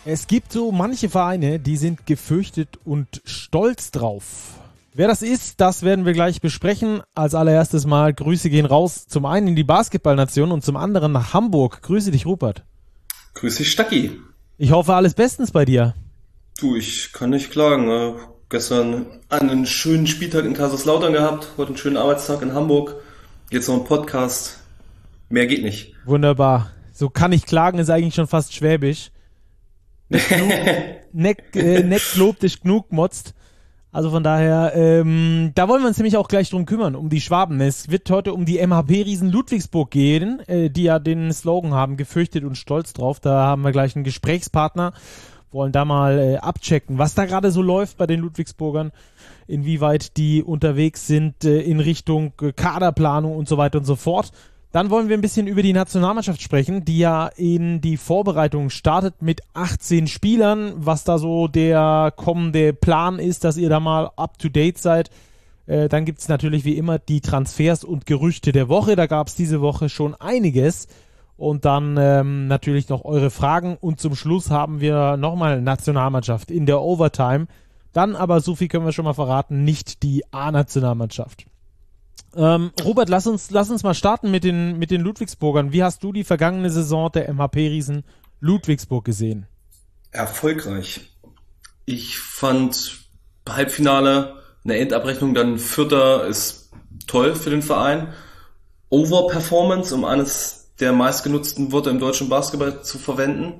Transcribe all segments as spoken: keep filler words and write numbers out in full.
Es gibt so manche Vereine, die sind gefürchtet und stolz drauf. Wer das ist, das werden wir gleich besprechen. Als allererstes mal Grüße gehen raus. Zum einen in die Basketballnation und zum anderen nach Hamburg. Grüße dich, Rupert. Grüße dich, Stacki. Ich hoffe, alles bestens bei dir. Du, ich kann nicht klagen. Äh, gestern einen schönen Spieltag in Kaiserslautern gehabt, heute einen schönen Arbeitstag in Hamburg. Jetzt noch ein Podcast. Mehr geht nicht. Wunderbar. So kann ich klagen, ist eigentlich schon fast schwäbisch. Neck, äh, Neck lobt dich genug motzt. Also von daher, ähm, da wollen wir uns nämlich auch gleich drum kümmern, um die Schwaben. Es wird heute um die M H P-Riesen Ludwigsburg gehen, äh, die ja den Slogan haben, gefürchtet und stolz drauf. Da haben wir gleich einen Gesprächspartner, wollen da mal äh, abchecken, was da gerade so läuft bei den Ludwigsburgern, inwieweit die unterwegs sind äh, in Richtung äh, Kaderplanung und so weiter und so fort. Dann wollen wir ein bisschen über die Nationalmannschaft sprechen, die ja in die Vorbereitung startet mit achtzehn Spielern. Was da so der kommende Plan ist, dass ihr da mal up-to-date seid. Äh, dann gibt es natürlich wie immer die Transfers und Gerüchte der Woche. Da gab es diese Woche schon einiges. Und dann ähm, natürlich noch eure Fragen. Und zum Schluss haben wir nochmal Nationalmannschaft in der Overtime. Dann aber, so viel können wir schon mal verraten, nicht die A-Nationalmannschaft. Ähm, Robert, lass uns, lass uns mal starten mit den, mit den Ludwigsburgern. Wie hast du die vergangene Saison der M H P-Riesen Ludwigsburg gesehen? Erfolgreich. Ich fand Halbfinale, eine Endabrechnung, dann Vierter ist toll für den Verein. Overperformance, um eines der meistgenutzten Wörter im deutschen Basketball zu verwenden.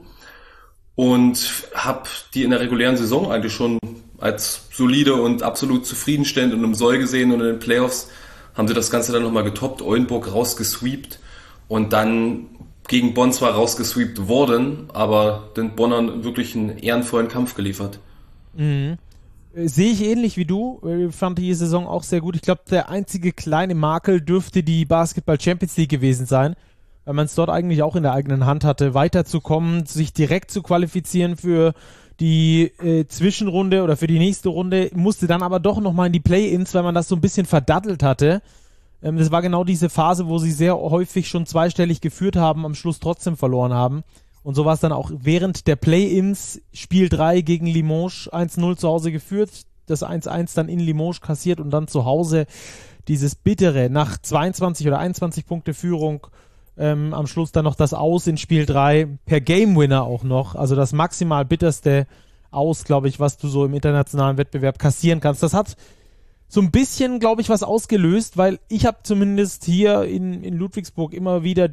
Und habe die in der regulären Saison eigentlich schon als solide und absolut zufriedenstellend und im Soll gesehen, und in den Playoffs haben sie das Ganze dann nochmal getoppt, Oldenburg rausgesweept und dann gegen Bonn zwar rausgesweept worden, aber den Bonnern wirklich einen ehrenvollen Kampf geliefert. Mhm. Sehe ich ähnlich wie du, ich fand die Saison auch sehr gut. Ich glaube, der einzige kleine Makel dürfte die Basketball Champions League gewesen sein, weil man es dort eigentlich auch in der eigenen Hand hatte, weiterzukommen, sich direkt zu qualifizieren für die äh, Zwischenrunde oder für die nächste Runde, musste dann aber doch nochmal in die Play-Ins, weil man das so ein bisschen verdattelt hatte. Ähm, das war genau diese Phase, wo sie sehr häufig schon zweistellig geführt haben, am Schluss trotzdem verloren haben. Und so war es dann auch während der Play-Ins, Spiel drei gegen Limoges, eins null zu Hause geführt, das eins eins dann in Limoges kassiert und dann zu Hause dieses bittere, nach zweiundzwanzig oder einundzwanzig Punkte Führung, Ähm, am Schluss dann noch das Aus in Spiel drei, per Game Winner auch noch, also das maximal bitterste Aus, glaube ich, was du so im internationalen Wettbewerb kassieren kannst. Das hat so ein bisschen, glaube ich, was ausgelöst, weil ich habe zumindest hier in, in Ludwigsburg immer wieder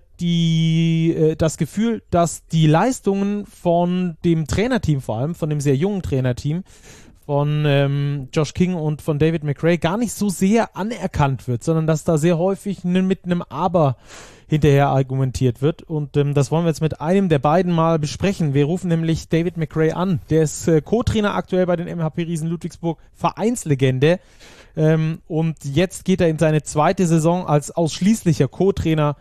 die äh, das Gefühl, dass die Leistungen von dem Trainerteam, vor allem von dem sehr jungen Trainerteam, von ähm, Josh King und von David McRae gar nicht so sehr anerkannt wird, sondern dass da sehr häufig n- mit einem Aber hinterher argumentiert wird. Und ähm, das wollen wir jetzt mit einem der beiden mal besprechen. Wir rufen nämlich David McRae an. Der ist äh, Co-Trainer aktuell bei den M H P-Riesen Ludwigsburg, Vereinslegende. Ähm, und jetzt geht er in seine zweite Saison als ausschließlicher Co-Trainer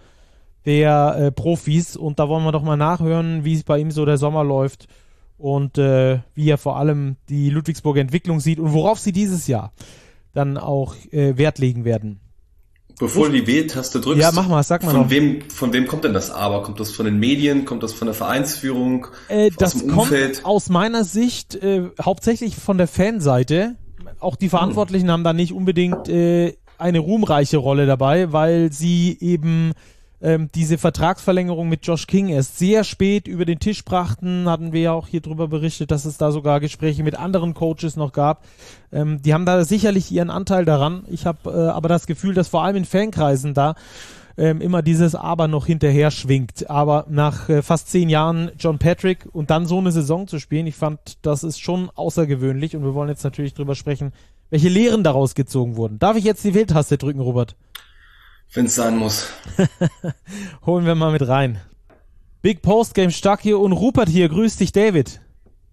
der äh, Profis. Und da wollen wir doch mal nachhören, wie es bei ihm so der Sommer läuft und äh, wie er vor allem die Ludwigsburger Entwicklung sieht und worauf sie dieses Jahr dann auch äh, Wert legen werden. Bevor du die W-Taste drückst, ja, mach mal, sag mal von noch. wem, von wem kommt denn das Aber? Kommt das von den Medien? Kommt das von der Vereinsführung? Äh, aus das dem Umfeld? Kommt aus meiner Sicht äh, hauptsächlich von der Fanseite. Auch die Verantwortlichen hm. haben da nicht unbedingt äh, eine ruhmreiche Rolle dabei, weil sie eben ähm, diese Vertragsverlängerung mit Josh King erst sehr spät über den Tisch brachten. Hatten wir ja auch hier drüber berichtet, dass es da sogar Gespräche mit anderen Coaches noch gab. Ähm, die haben da sicherlich ihren Anteil daran. Ich habe äh, aber das Gefühl, dass vor allem in Fankreisen da ähm, immer dieses Aber noch hinterher schwingt. Aber nach äh, fast zehn Jahren John Patrick und dann so eine Saison zu spielen, ich fand, das ist schon außergewöhnlich, und wir wollen jetzt natürlich drüber sprechen, welche Lehren daraus gezogen wurden. Darf ich jetzt die Wähltaste drücken, Robert? Wenn es sein muss. Holen wir mal mit rein. Big Postgame Stark hier und Rupert hier. Grüß dich, David.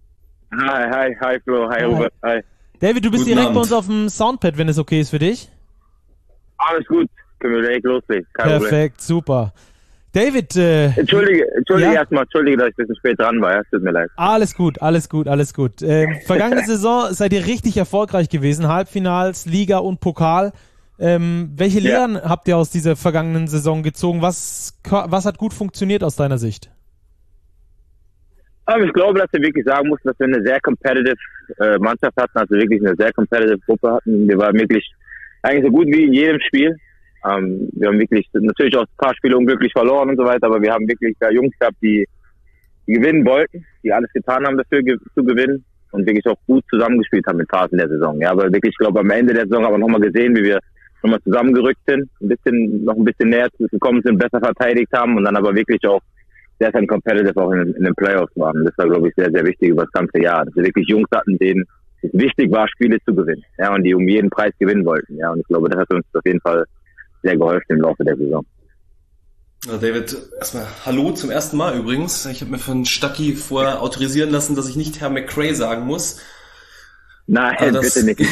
Hi, hi, hi Flo, hi, hi. Robert, hi. David, du bist Guten direkt Abend. bei uns auf dem Soundpad, wenn es okay ist für dich. Alles gut, können wir direkt loslegen. Kein Perfekt, Problem. super. David, äh, Entschuldige, entschuldige ja? erstmal, entschuldige, dass ich ein bisschen spät dran war, ja, tut mir leid. Alles gut, alles gut, alles gut. Ähm, vergangene Saison seid ihr richtig erfolgreich gewesen, Halbfinals, Liga und Pokal. Ähm, welche Ja. Lehren habt ihr aus dieser vergangenen Saison gezogen? Was, was hat gut funktioniert aus deiner Sicht? Aber ich glaube, dass wir wirklich sagen mussten, dass wir eine sehr competitive äh, Mannschaft hatten, also wirklich eine sehr competitive Gruppe hatten. Wir waren wirklich eigentlich so gut wie in jedem Spiel. Ähm, wir haben wirklich natürlich auch ein paar Spiele unglücklich verloren und so weiter, aber wir haben wirklich da Jungs gehabt, die, die gewinnen wollten, die alles getan haben dafür ge- zu gewinnen und wirklich auch gut zusammengespielt haben in Phasen der Saison. Ja, aber wirklich, ich glaube, am Ende der Saison haben wir nochmal gesehen, wie wir nochmal zusammengerückt sind, ein bisschen, noch ein bisschen näher gekommen sind, besser verteidigt haben und dann aber wirklich auch sehr, sehr competitive auch in, in den Playoffs waren. Das war, glaube ich, sehr, sehr wichtig über das ganze Jahr. Dass wir wirklich Jungs hatten, denen es wichtig war, Spiele zu gewinnen. Ja, und die um jeden Preis gewinnen wollten. Ja, und ich glaube, das hat uns auf jeden Fall sehr geholfen im Laufe der Saison. Ja, David, erstmal Hallo zum ersten Mal übrigens. Ich habe mir von Stucky vorher autorisieren lassen, dass ich nicht Herr McRae sagen muss. Nein, das, bitte nicht.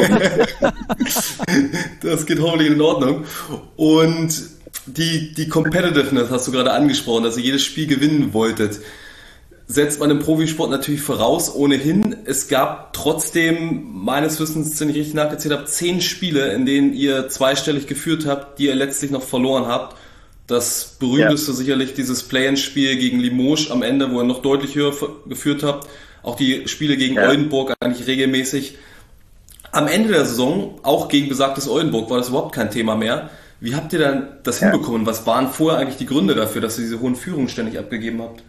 Das geht hoffentlich in Ordnung. Und die, die Competitiveness hast du gerade angesprochen, dass ihr jedes Spiel gewinnen wolltet. Setzt man im Profisport natürlich voraus, ohnehin. Es gab trotzdem, meines Wissens, wenn ich richtig nachgezählt habe, zehn Spiele, in denen ihr zweistellig geführt habt, die ihr letztlich noch verloren habt. Das berühmteste ja. sicherlich dieses Play-in-Spiel gegen Limoges am Ende, wo ihr noch deutlich höher geführt habt. Auch die Spiele gegen ja. Oldenburg eigentlich regelmäßig. Am Ende der Saison, auch gegen besagtes Oldenburg, war das überhaupt kein Thema mehr. Wie habt ihr dann das ja. hinbekommen? Was waren vorher eigentlich die Gründe dafür, dass ihr diese hohen Führungen ständig abgegeben habt?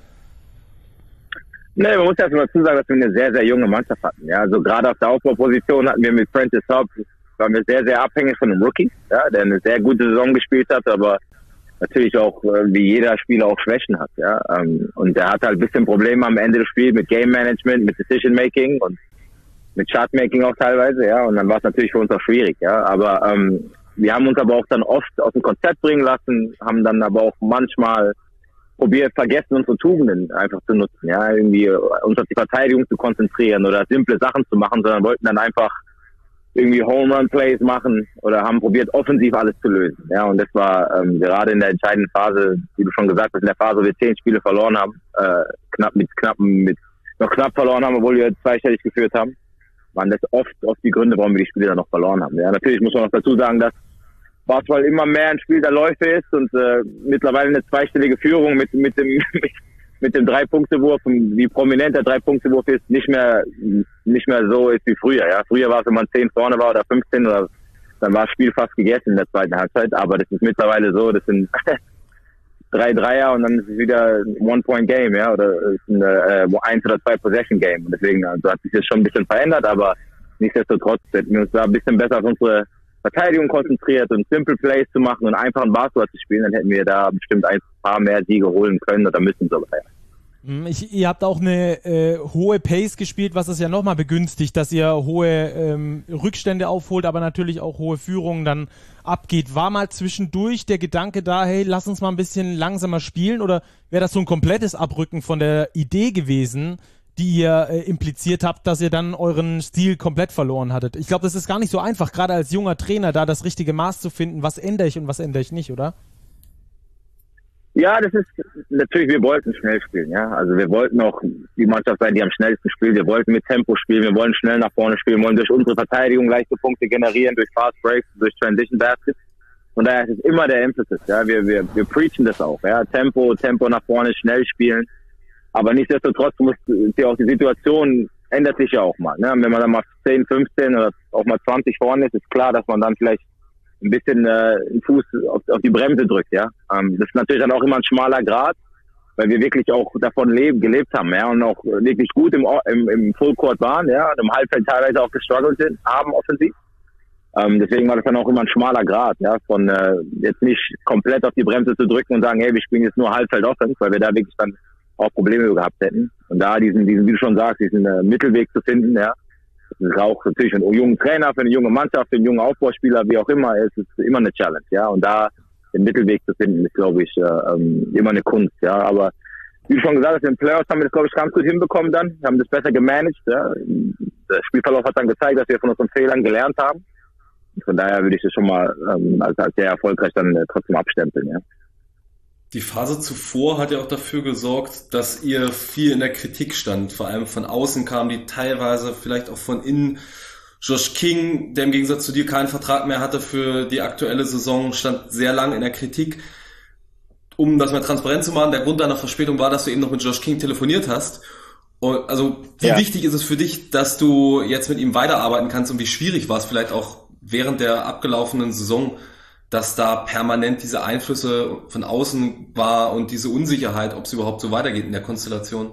Nee, man muss erst mal dazu sagen, dass wir eine sehr, sehr junge Mannschaft hatten. Ja, also gerade auf der Aufbauposition hatten wir mit Prentice Hobbs, waren wir sehr, sehr abhängig von einem Rookie, ja, der eine sehr gute Saison gespielt hat, aber natürlich auch, wie jeder Spieler, auch Schwächen hat. Ja, und der hat halt ein bisschen Probleme am Ende des Spiels mit Game Management, mit Decision Making und mit Shot Making auch teilweise. Ja, und dann war es natürlich für uns auch schwierig. Ja, aber ähm, wir haben uns aber auch dann oft aus dem Konzept bringen lassen, haben dann aber auch manchmal probiert, vergessen, unsere Tugenden einfach zu nutzen, ja, irgendwie uns auf die Verteidigung zu konzentrieren oder simple Sachen zu machen, sondern wollten dann einfach irgendwie Home-Run-Plays machen oder haben probiert, offensiv alles zu lösen, ja, und das war ähm, gerade in der entscheidenden Phase, wie du schon gesagt hast, in der Phase, wo wir zehn Spiele verloren haben, äh, knapp mit knappen, mit noch knapp verloren haben, obwohl wir zweistellig geführt haben, waren das oft, oft die Gründe, warum wir die Spiele dann noch verloren haben. Ja, natürlich muss man noch dazu sagen, dass Basketball immer mehr ein Spiel der Läufe ist und äh, mittlerweile eine zweistellige Führung mit mit dem mit, mit dem Drei-Punkte-Wurf und wie prominent der Drei-Punkte-Wurf ist, nicht mehr nicht mehr so ist wie früher. Ja, früher war es, wenn man zehn vorne war oder fünfzehn, oder dann war das Spiel fast gegessen in der zweiten Halbzeit. Aber das ist mittlerweile so, das sind drei Dreier und dann ist es wieder ein One-Point-Game, ja, oder es ist ein äh, eins oder zwei Possession-Game. Und deswegen also hat sich das schon ein bisschen verändert, aber nichtsdestotrotz hätten wir uns da ein bisschen besser auf unsere Verteidigung konzentriert und Simple Plays zu machen und einfach einen Basketball zu spielen, dann hätten wir da bestimmt ein paar mehr Siege holen können oder müssen sogar. Ich, ihr habt auch eine äh, hohe Pace gespielt, was es ja nochmal begünstigt, dass ihr hohe ähm, Rückstände aufholt, aber natürlich auch hohe Führungen dann abgeht. War mal zwischendurch der Gedanke da, hey, lass uns mal ein bisschen langsamer spielen, oder wäre das so ein komplettes Abrücken von der Idee gewesen, die ihr äh, impliziert habt, dass ihr dann euren Stil komplett verloren hattet? Ich glaube, das ist gar nicht so einfach, gerade als junger Trainer, da das richtige Maß zu finden, was ändere ich und was ändere ich nicht, oder? Ja, das ist natürlich, wir wollten schnell spielen, ja. Also wir wollten auch die Mannschaft sein, die am schnellsten spielt. Wir wollten mit Tempo spielen, wir wollen schnell nach vorne spielen, wir wollen durch unsere Verteidigung leichte Punkte generieren, durch Fast Breaks, durch Transition Baskets. Von daher ist es immer der Emphasis, ja. Wir, wir, wir preachen das auch, ja. Tempo, Tempo nach vorne, schnell spielen. Aber nichtsdestotrotz muss ja auch die Situation ändert sich ja auch mal. Ne? Wenn man dann mal zehn, fünfzehn oder auch mal zwanzig vorne ist, ist klar, dass man dann vielleicht ein bisschen äh, den Fuß auf, auf die Bremse drückt. Ja, ähm, das ist natürlich dann auch immer ein schmaler Grat, weil wir wirklich auch davon leben, gelebt haben, ja, und auch wirklich gut im, im, im Fullcourt waren, ja, und im Halbfeld teilweise auch gestruggelt sind, haben offensiv. Ähm, deswegen war das dann auch immer ein schmaler Grat, ja, von äh, jetzt nicht komplett auf die Bremse zu drücken und sagen, hey, wir spielen jetzt nur Halbfeld Offense, weil wir da wirklich dann auch Probleme gehabt hätten. Und da diesen, diesen, wie du schon sagst, diesen äh, Mittelweg zu finden, ja, das ist auch natürlich für einen jungen Trainer, für eine junge Mannschaft, für einen jungen Aufbauspieler, wie auch immer, es ist immer eine Challenge, ja. Und da den Mittelweg zu finden, ist, glaube ich, äh, ähm, immer eine Kunst, ja. Aber wie du schon gesagt hast, in den Playoffs haben wir das, glaube ich, ganz gut hinbekommen dann. Wir haben das besser gemanagt, ja. Der Spielverlauf hat dann gezeigt, dass wir von unseren Fehlern gelernt haben. Und von daher würde ich das schon mal ähm, als, als sehr erfolgreich dann äh, trotzdem abstempeln, ja. Die Phase zuvor hat ja auch dafür gesorgt, dass ihr viel in der Kritik stand. Vor allem von außen kamen die teilweise, vielleicht auch von innen. Josh King, der im Gegensatz zu dir keinen Vertrag mehr hatte für die aktuelle Saison, stand sehr lang in der Kritik. Um das mal transparent zu machen, der Grund deiner Verspätung war, dass du eben noch mit Josh King telefoniert hast. Und also wie ja. wichtig ist es für dich, dass du jetzt mit ihm weiterarbeiten kannst und wie schwierig war es vielleicht auch während der abgelaufenen Saison, dass da permanent diese Einflüsse von außen war und diese Unsicherheit, ob es überhaupt so weitergeht in der Konstellation?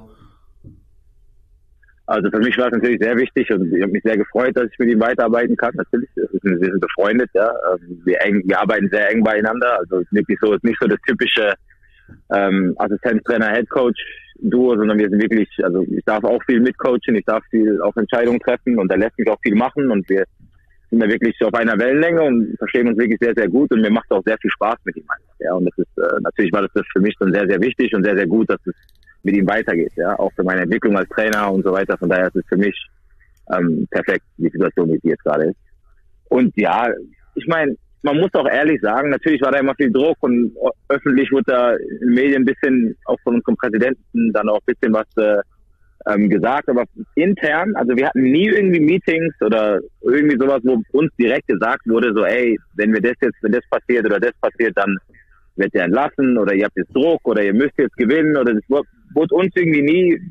Also für mich war es natürlich sehr wichtig und ich habe mich sehr gefreut, dass ich mit ihm weiterarbeiten kann. Natürlich, wir sind befreundet, ja. Wir, eng, wir arbeiten sehr eng beieinander. Also es ist wirklich so, es ist nicht so das typische ähm, Assistenztrainer, Headcoach Duo, sondern wir sind wirklich, also ich darf auch viel mitcoachen, ich darf viel auch Entscheidungen treffen und er lässt mich auch viel machen und wir sind da wirklich auf einer Wellenlänge und verstehen uns wirklich sehr, sehr gut und mir macht auch sehr viel Spaß mit ihm einfach. Ja, und das ist, äh, natürlich war das, das für mich dann sehr, sehr wichtig und sehr, sehr gut, dass es mit ihm weitergeht, ja, auch für meine Entwicklung als Trainer und so weiter. Von daher ist es für mich ähm, perfekt, die Situation, wie sie jetzt gerade ist. Und ja, ich meine, man muss auch ehrlich sagen, natürlich war da immer viel Druck und öffentlich wurde da in den Medien ein bisschen, auch von unserem Präsidenten, dann auch ein bisschen was äh, ähm, gesagt, aber intern, also wir hatten nie irgendwie Meetings oder irgendwie sowas, wo uns direkt gesagt wurde, so ey, wenn wir das jetzt, wenn das passiert oder das passiert, dann wird er entlassen oder ihr habt jetzt Druck oder ihr müsst jetzt gewinnen oder das wurde uns irgendwie nie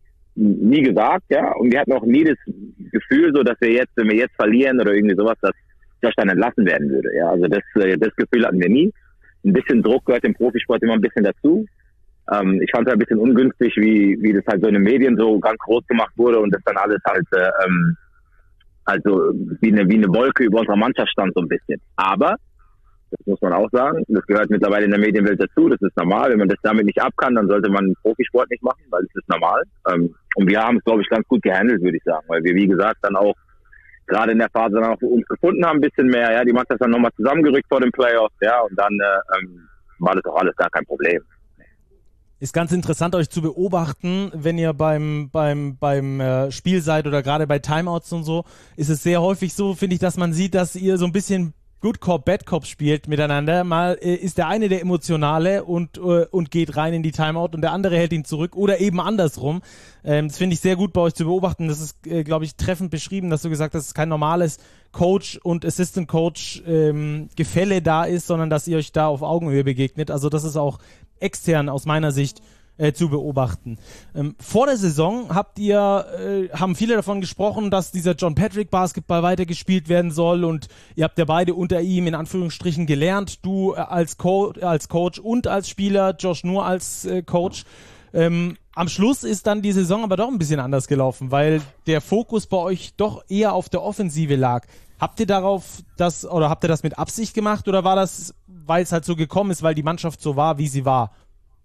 nie gesagt, ja, und wir hatten auch nie das Gefühl, so dass wir jetzt, wenn wir jetzt verlieren oder irgendwie sowas, dass Josh dann entlassen werden würde, ja, also das das Gefühl hatten wir nie. Ein bisschen Druck gehört im Profisport immer ein bisschen dazu. Ähm, ich fand es ein bisschen ungünstig, wie wie das halt so in den Medien so ganz groß gemacht wurde und das dann alles halt äh, ähm, also wie eine wie eine Wolke über unserer Mannschaft stand so ein bisschen. Aber das muss man auch sagen. Das gehört mittlerweile in der Medienwelt dazu. Das ist normal. Wenn man das damit nicht ab kann, dann sollte man Profisport nicht machen, weil es ist normal. Und wir haben es, glaube ich, ganz gut gehandelt, würde ich sagen. Weil wir, wie gesagt, dann auch gerade in der Phase dann auch für uns gefunden haben, ein bisschen mehr. Ja, die Mannschaft dann nochmal zusammengerückt vor den Playoffs. Ja, und dann äh, war das auch alles gar kein Problem. Ist ganz interessant, euch zu beobachten, wenn ihr beim beim beim äh, Spiel seid oder gerade bei Timeouts und so. Ist es sehr häufig so, finde ich, dass man sieht, dass ihr so ein bisschen Good Cop, Bad Cop spielt miteinander. Mal äh, ist der eine der Emotionale und äh, und geht rein in die Timeout und der andere hält ihn zurück oder eben andersrum. Ähm, das finde ich sehr gut bei euch zu beobachten. Das ist, äh, glaube ich, treffend beschrieben, dass du gesagt hast, dass es kein normales Coach und Assistant Coach ähm, Gefälle da ist, sondern dass ihr euch da auf Augenhöhe begegnet. Also das ist auch extern aus meiner Sicht Äh, zu beobachten. Ähm, vor der Saison habt ihr, äh, haben viele davon gesprochen, dass dieser John Patrick Basketball weitergespielt werden soll und ihr habt ja beide unter ihm in Anführungsstrichen gelernt, du äh, als, Co- als Coach und als Spieler, Josh nur als äh, Coach. Ähm, am Schluss ist dann die Saison aber doch ein bisschen anders gelaufen, weil der Fokus bei euch doch eher auf der Offensive lag. Habt ihr darauf das, oder habt ihr das mit Absicht gemacht oder war das, weil es halt so gekommen ist, weil die Mannschaft so war, wie sie war?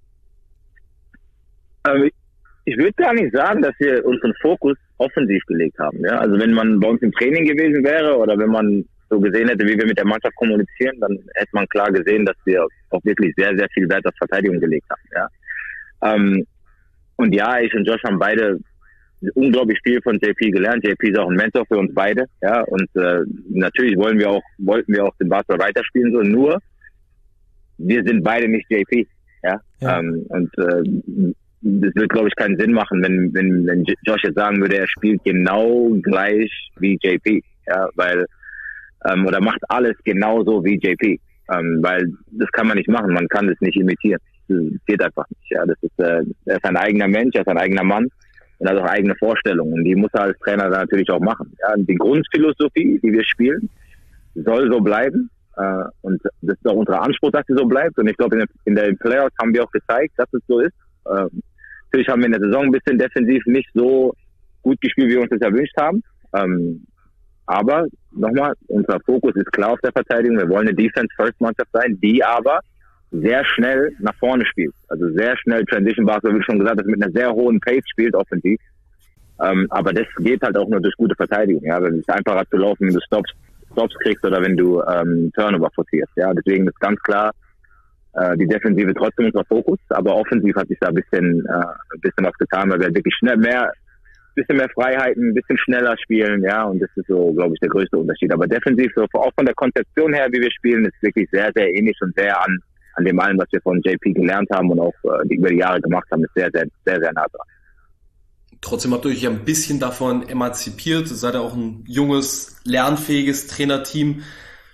Ich würde gar nicht sagen, dass wir unseren Fokus offensiv gelegt haben. Ja? Also wenn man bei uns im Training gewesen wäre oder wenn man so gesehen hätte, wie wir mit der Mannschaft kommunizieren, dann hätte man klar gesehen, dass wir auch wirklich sehr, sehr viel Wert auf Verteidigung gelegt haben. Ja? Ähm, und ja, ich und Josh haben beide unglaublich viel von J P gelernt. J P ist auch ein Mentor für uns beide. Ja? Und äh, natürlich wollen wir auch, wollten wir auch den Basketball weiterspielen, so nur wir sind beide nicht J P. Ja? Ja. Ähm, und äh, das wird, glaube ich, keinen Sinn machen, wenn, wenn, wenn Josh jetzt sagen würde, er spielt genau gleich wie J P, ja, weil, ähm, oder macht alles genauso wie J P, ähm, weil das kann man nicht machen, man kann das nicht imitieren, das geht einfach nicht, ja, das ist, äh, er ist ein eigener Mensch, er ist ein eigener Mann und hat auch eigene Vorstellungen und die muss er als Trainer dann natürlich auch machen, ja, die Grundphilosophie, die wir spielen, soll so bleiben, äh, und das ist auch unser Anspruch, dass sie so bleibt und ich glaube, in, in der Playoffs haben wir auch gezeigt, dass es so ist. Ähm, natürlich haben wir in der Saison ein bisschen defensiv nicht so gut gespielt, wie wir uns das erwünscht haben. Ähm, aber nochmal, unser Fokus ist klar auf der Verteidigung. Wir wollen eine Defense-First-Mannschaft sein, die aber sehr schnell nach vorne spielt. Also sehr schnell Transition Basketball, wie schon gesagt, das mit einer sehr hohen Pace spielt, offensiv. Ähm, aber das geht halt auch nur durch gute Verteidigung. Ja, wenn es einfacher zu laufen, wenn du Stops, Stops kriegst oder wenn du ähm, Turnover forcierst. Ja, deswegen ist ganz klar, die Defensive trotzdem unser Fokus, aber offensiv hat sich da ein bisschen, äh, ein bisschen was getan, weil wir wirklich schnell mehr, bisschen mehr Freiheiten, ein bisschen schneller spielen, ja, und das ist so, glaube ich, der größte Unterschied. Aber defensiv, so, auch von der Konzeption her, wie wir spielen, ist wirklich sehr, sehr ähnlich und sehr an, an dem allem, was wir von J P gelernt haben und auch äh, die über die Jahre gemacht haben, ist sehr, sehr, sehr, sehr nah dran. Trotzdem habt ihr euch ja ein bisschen davon emanzipiert, ihr seid ja auch ein junges, lernfähiges Trainerteam.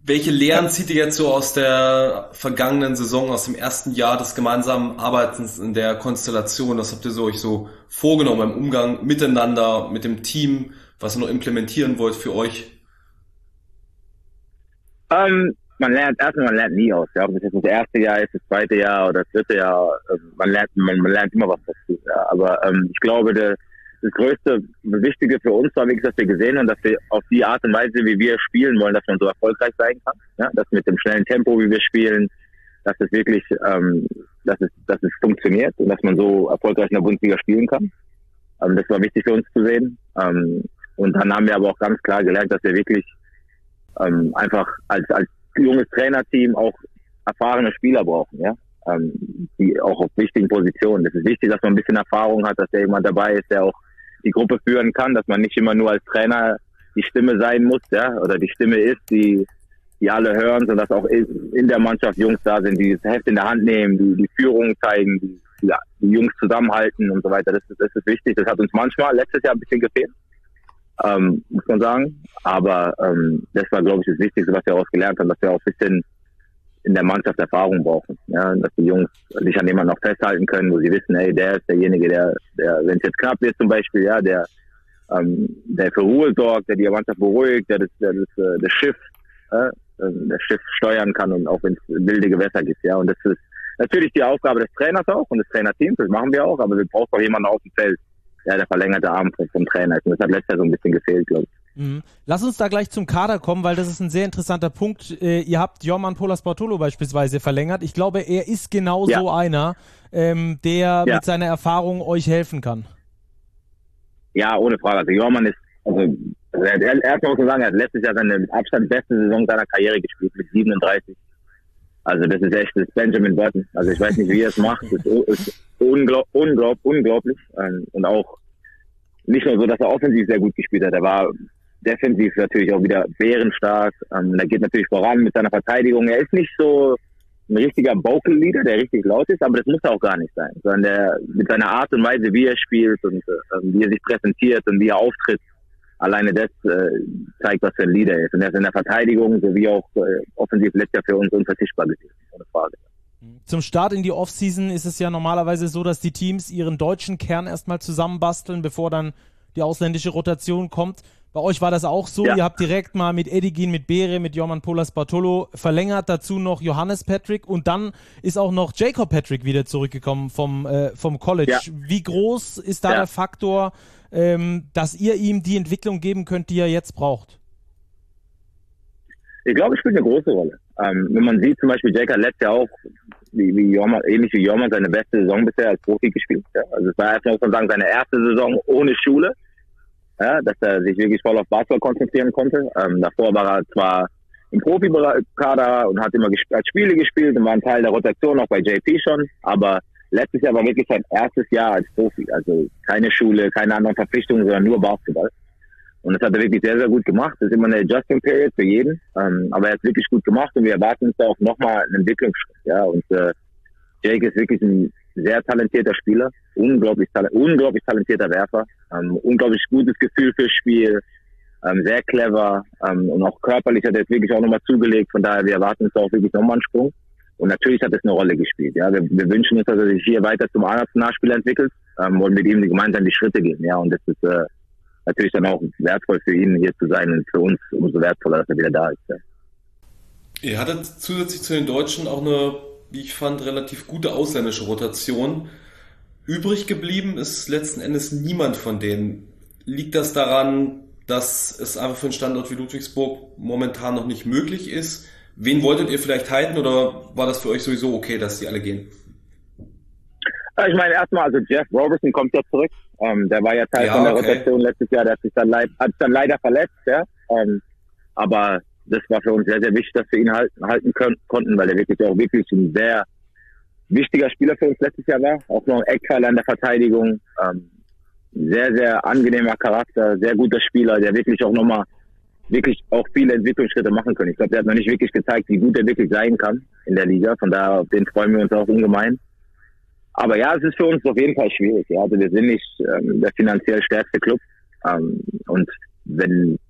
welche Lehren zieht ihr jetzt so aus der vergangenen Saison, aus dem ersten Jahr des gemeinsamen Arbeitens in der Konstellation? Was habt ihr so euch so vorgenommen im Umgang miteinander, mit dem Team, was ihr noch implementieren wollt für euch? Ähm, man lernt, erstmal, man lernt nie aus. Ja, ob das jetzt das erste Jahr ist, das zweite Jahr oder das dritte Jahr, man lernt, man, man lernt immer was dazu. Ja. Aber ähm, ich glaube, der, das größte, Wichtige für uns war wirklich, dass wir gesehen haben, dass wir auf die Art und Weise, wie wir spielen wollen, dass man so erfolgreich sein kann. Ja, dass mit dem schnellen Tempo, wie wir spielen, dass es wirklich, ähm, dass es, dass es funktioniert und dass man so erfolgreich in der Bundesliga spielen kann. Ähm, das war wichtig für uns zu sehen. Ähm, und dann haben wir aber auch ganz klar gelernt, dass wir wirklich ähm, einfach als als junges Trainerteam auch erfahrene Spieler brauchen, ja, ähm, die auch auf wichtigen Positionen. Das ist wichtig, dass man ein bisschen Erfahrung hat, dass da jemand dabei ist, der auch die Gruppe führen kann, dass man nicht immer nur als Trainer die Stimme sein muss, ja, oder die Stimme ist, die die alle hören, sondern dass auch in der Mannschaft Jungs da sind, die das Heft in der Hand nehmen, die die Führung zeigen, die, die, die Jungs zusammenhalten und so weiter. Das ist, das ist wichtig. Das hat uns manchmal letztes Jahr ein bisschen gefehlt, ähm, muss man sagen. Aber ähm, das war, glaube ich, das Wichtigste, was wir daraus gelernt haben, dass wir auch ein bisschen in der Mannschaft Erfahrung brauchen. Ja, dass die Jungs sich an jemanden noch festhalten können, wo sie wissen, hey, der ist derjenige, der, der wenn es jetzt knapp wird zum Beispiel, ja, der, ähm, der für Ruhe sorgt, der die Mannschaft beruhigt, der das, der das, das Schiff, äh, das Schiff steuern kann und auch wenn es wilde Gewässer gibt. Ja, und das ist natürlich die Aufgabe des Trainers auch und des Trainerteams, das machen wir auch, aber wir brauchen auch jemanden auf dem Feld, ja, der verlängerte Arm vom, vom Trainer ist. Und das hat letztes Jahr so ein bisschen gefehlt, glaube ich. Mhm. Lass uns da gleich zum Kader kommen, weil das ist ein sehr interessanter Punkt. Äh, ihr habt Jorman Polas-Bartolo beispielsweise verlängert. Ich glaube, er ist genau ja. so einer, ähm, der ja. mit seiner Erfahrung euch helfen kann. Ja, ohne Frage. Also Jorman ist, also er, er, erstmal muss man sagen, er hat letztes Jahr seine mit Abstand beste Saison seiner Karriere gespielt, mit siebenunddreißig. Also das ist echt das Benjamin Button. Also ich weiß nicht, wie er es macht. Das ist, ist unglaub, unglaub, unglaublich. Ähm, und auch nicht nur so, dass er offensiv sehr gut gespielt hat. Er war defensiv natürlich auch wieder bärenstark. Ähm, er geht natürlich voran mit seiner Verteidigung. Er ist nicht so ein richtiger Vocal Leader, der richtig laut ist, aber das muss er auch gar nicht sein. Sondern der mit seiner Art und Weise, wie er spielt und äh, wie er sich präsentiert und wie er auftritt, alleine das äh, zeigt, was für ein Leader ist. Und er ist in der Verteidigung sowie auch äh, offensiv letztes Jahr für uns unverzichtbar gewesen, ohne Frage. Zum Start in die Offseason ist es ja normalerweise so, dass die Teams ihren deutschen Kern erstmal zusammenbasteln, bevor dann die ausländische Rotation kommt. Bei euch war das auch so. Ja. Ihr habt direkt mal mit Edigin, mit Bere, mit Jorman Polas-Bartolo verlängert. Dazu noch Johannes Patrick und dann ist auch noch Jacob Patrick wieder zurückgekommen vom, äh, vom College. Ja. Wie groß ist da ja. der Faktor, ähm, dass ihr ihm die Entwicklung geben könnt, die er jetzt braucht? Ich glaube, es spielt eine große Rolle. Ähm, wenn man sieht, zum Beispiel Jacob letztes Jahr auch, wie, wie Jorman, ähnlich wie Jorman, seine beste Saison bisher als Profi gespielt. Ja? Also es war erstmal, muss man sagen, seine erste Saison ohne Schule. Ja, dass er sich wirklich voll auf Basketball konzentrieren konnte. Ähm, davor war er zwar im Profikader und hat immer gesp- als Spiele gespielt und war ein Teil der Rotation auch bei J P schon, aber letztes Jahr war wirklich sein erstes Jahr als Profi. Also keine Schule, keine anderen Verpflichtungen, sondern nur Basketball. Und das hat er wirklich sehr, sehr gut gemacht. Das ist immer eine Adjusting Period für jeden, ähm, aber er hat es wirklich gut gemacht und wir erwarten uns da auch nochmal einen Entwicklungsschritt. Ja, und äh, Jake ist wirklich ein sehr talentierter Spieler, unglaublich, tal- unglaublich talentierter Werfer, ähm, unglaublich gutes Gefühl fürs Spiel, ähm, sehr clever ähm, und auch körperlich hat er jetzt wirklich auch nochmal zugelegt. Von daher, wir erwarten uns da auch wirklich nochmal einen Sprung. Und natürlich hat es eine Rolle gespielt. Ja, wir, wir wünschen uns, dass er sich hier weiter zum A-Nationalspieler entwickelt ähm, und mit ihm gemeinsam die Schritte gehen. Ja, und das ist äh, natürlich dann auch wertvoll für ihn hier zu sein und für uns umso wertvoller, dass er wieder da ist. Ja. Ihr hattet zusätzlich zu den Deutschen auch eine, wie ich fand, relativ gute ausländische Rotation. Übrig geblieben ist letzten Endes niemand von denen. Liegt das daran, dass es einfach für einen Standort wie Ludwigsburg momentan noch nicht möglich ist? Wen wolltet ihr vielleicht halten oder war das für euch sowieso okay, dass die alle gehen? Ich meine erstmal, also Jeff Robertson kommt ja zurück. Ähm, der war ja Teil ja, von der okay. Rotation letztes Jahr, der hat sich dann, leid, hat sich dann leider verletzt. Ja? Ähm, aber das war für uns sehr, sehr wichtig, dass wir ihn halten, halten können, konnten, weil er wirklich auch wirklich ein sehr wichtiger Spieler für uns letztes Jahr war. Auch noch ein Eckpfeiler in der Verteidigung. Ähm, sehr, sehr angenehmer Charakter, sehr guter Spieler, der wirklich auch nochmal wirklich auch viele Entwicklungsschritte machen können. Ich glaube, der hat noch nicht wirklich gezeigt, wie gut er wirklich sein kann in der Liga. Von daher, auf den freuen wir uns auch ungemein. Aber ja, es ist für uns auf jeden Fall schwierig. Ja. Also wir sind nicht ähm, der finanziell stärkste Club. Ähm, und wenn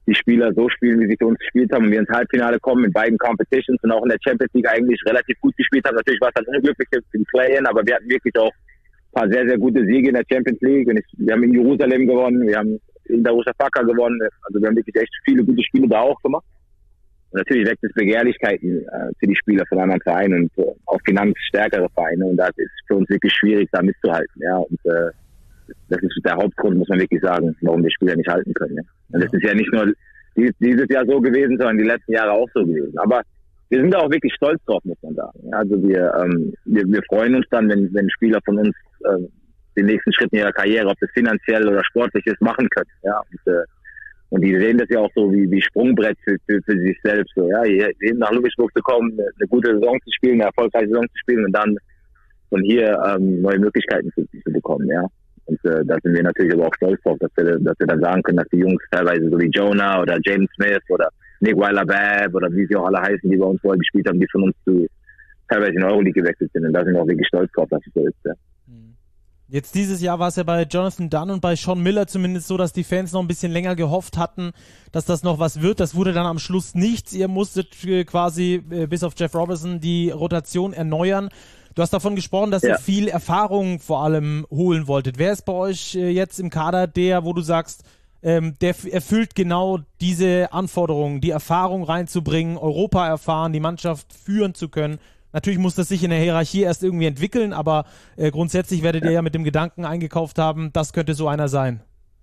die Spieler so spielen, wie sie für uns gespielt haben und wir ins Halbfinale kommen in beiden Competitions und auch in der Champions League eigentlich relativ gut gespielt haben. Natürlich war es dann unglücklich im Play-In, aber wir hatten wirklich auch ein paar sehr, sehr gute Siege in der Champions League. Und ich, wir haben in Jerusalem gewonnen, wir haben in Darusafaka gewonnen. Also wir haben wirklich echt viele gute Spiele da auch gemacht. Und natürlich weckt es Begehrlichkeiten äh, für die Spieler von anderen Vereinen und äh, auch finanzstärkere Vereine. Und das ist für uns wirklich schwierig, da mitzuhalten. Ja, und äh, das ist der Hauptgrund, muss man wirklich sagen, warum wir Spieler nicht halten können. Ja. Und das ist ja nicht nur dieses Jahr so gewesen, sondern die letzten Jahre auch so gewesen. Aber wir sind da auch wirklich stolz drauf, muss man sagen. Ja, also wir, ähm, wir, wir freuen uns dann, wenn, wenn Spieler von uns äh, den nächsten Schritt in ihrer Karriere, ob das finanziell oder sportlich ist, machen können. Ja, und, äh, und die sehen das ja auch so wie, wie Sprungbrett für, für, für sich selbst. So, ja, hier, hier nach Ludwigsburg zu kommen, eine gute Saison zu spielen, eine erfolgreiche Saison zu spielen und dann von hier ähm, neue Möglichkeiten zu, zu bekommen. Ja. Und äh, da sind wir natürlich aber auch stolz drauf, dass wir, dass wir dann sagen können, dass die Jungs teilweise so wie Jonah oder James Smith oder Nick Weiler-Babb oder wie sie auch alle heißen, die bei uns vorher gespielt haben, die von uns zu teilweise in Euroleague gewechselt sind. Und da sind wir auch wirklich stolz drauf, dass es so ist. Ja. Jetzt dieses Jahr war es ja bei Jonathan Dunn und bei Sean Miller zumindest so, dass die Fans noch ein bisschen länger gehofft hatten, dass das noch was wird. Das wurde dann am Schluss nichts. Ihr musstet quasi äh, bis auf Jeff Robertson die Rotation erneuern. Du hast davon gesprochen, dass ja. ihr viel Erfahrung vor allem holen wolltet. Wer ist bei euch äh, jetzt im Kader der, wo du sagst, ähm, der f- erfüllt genau diese Anforderungen, die Erfahrung reinzubringen, Europa erfahren, die Mannschaft führen zu können? Natürlich muss das sich in der Hierarchie erst irgendwie entwickeln, aber äh, grundsätzlich werdet ihr ja mit dem Gedanken eingekauft haben, das könnte so einer sein.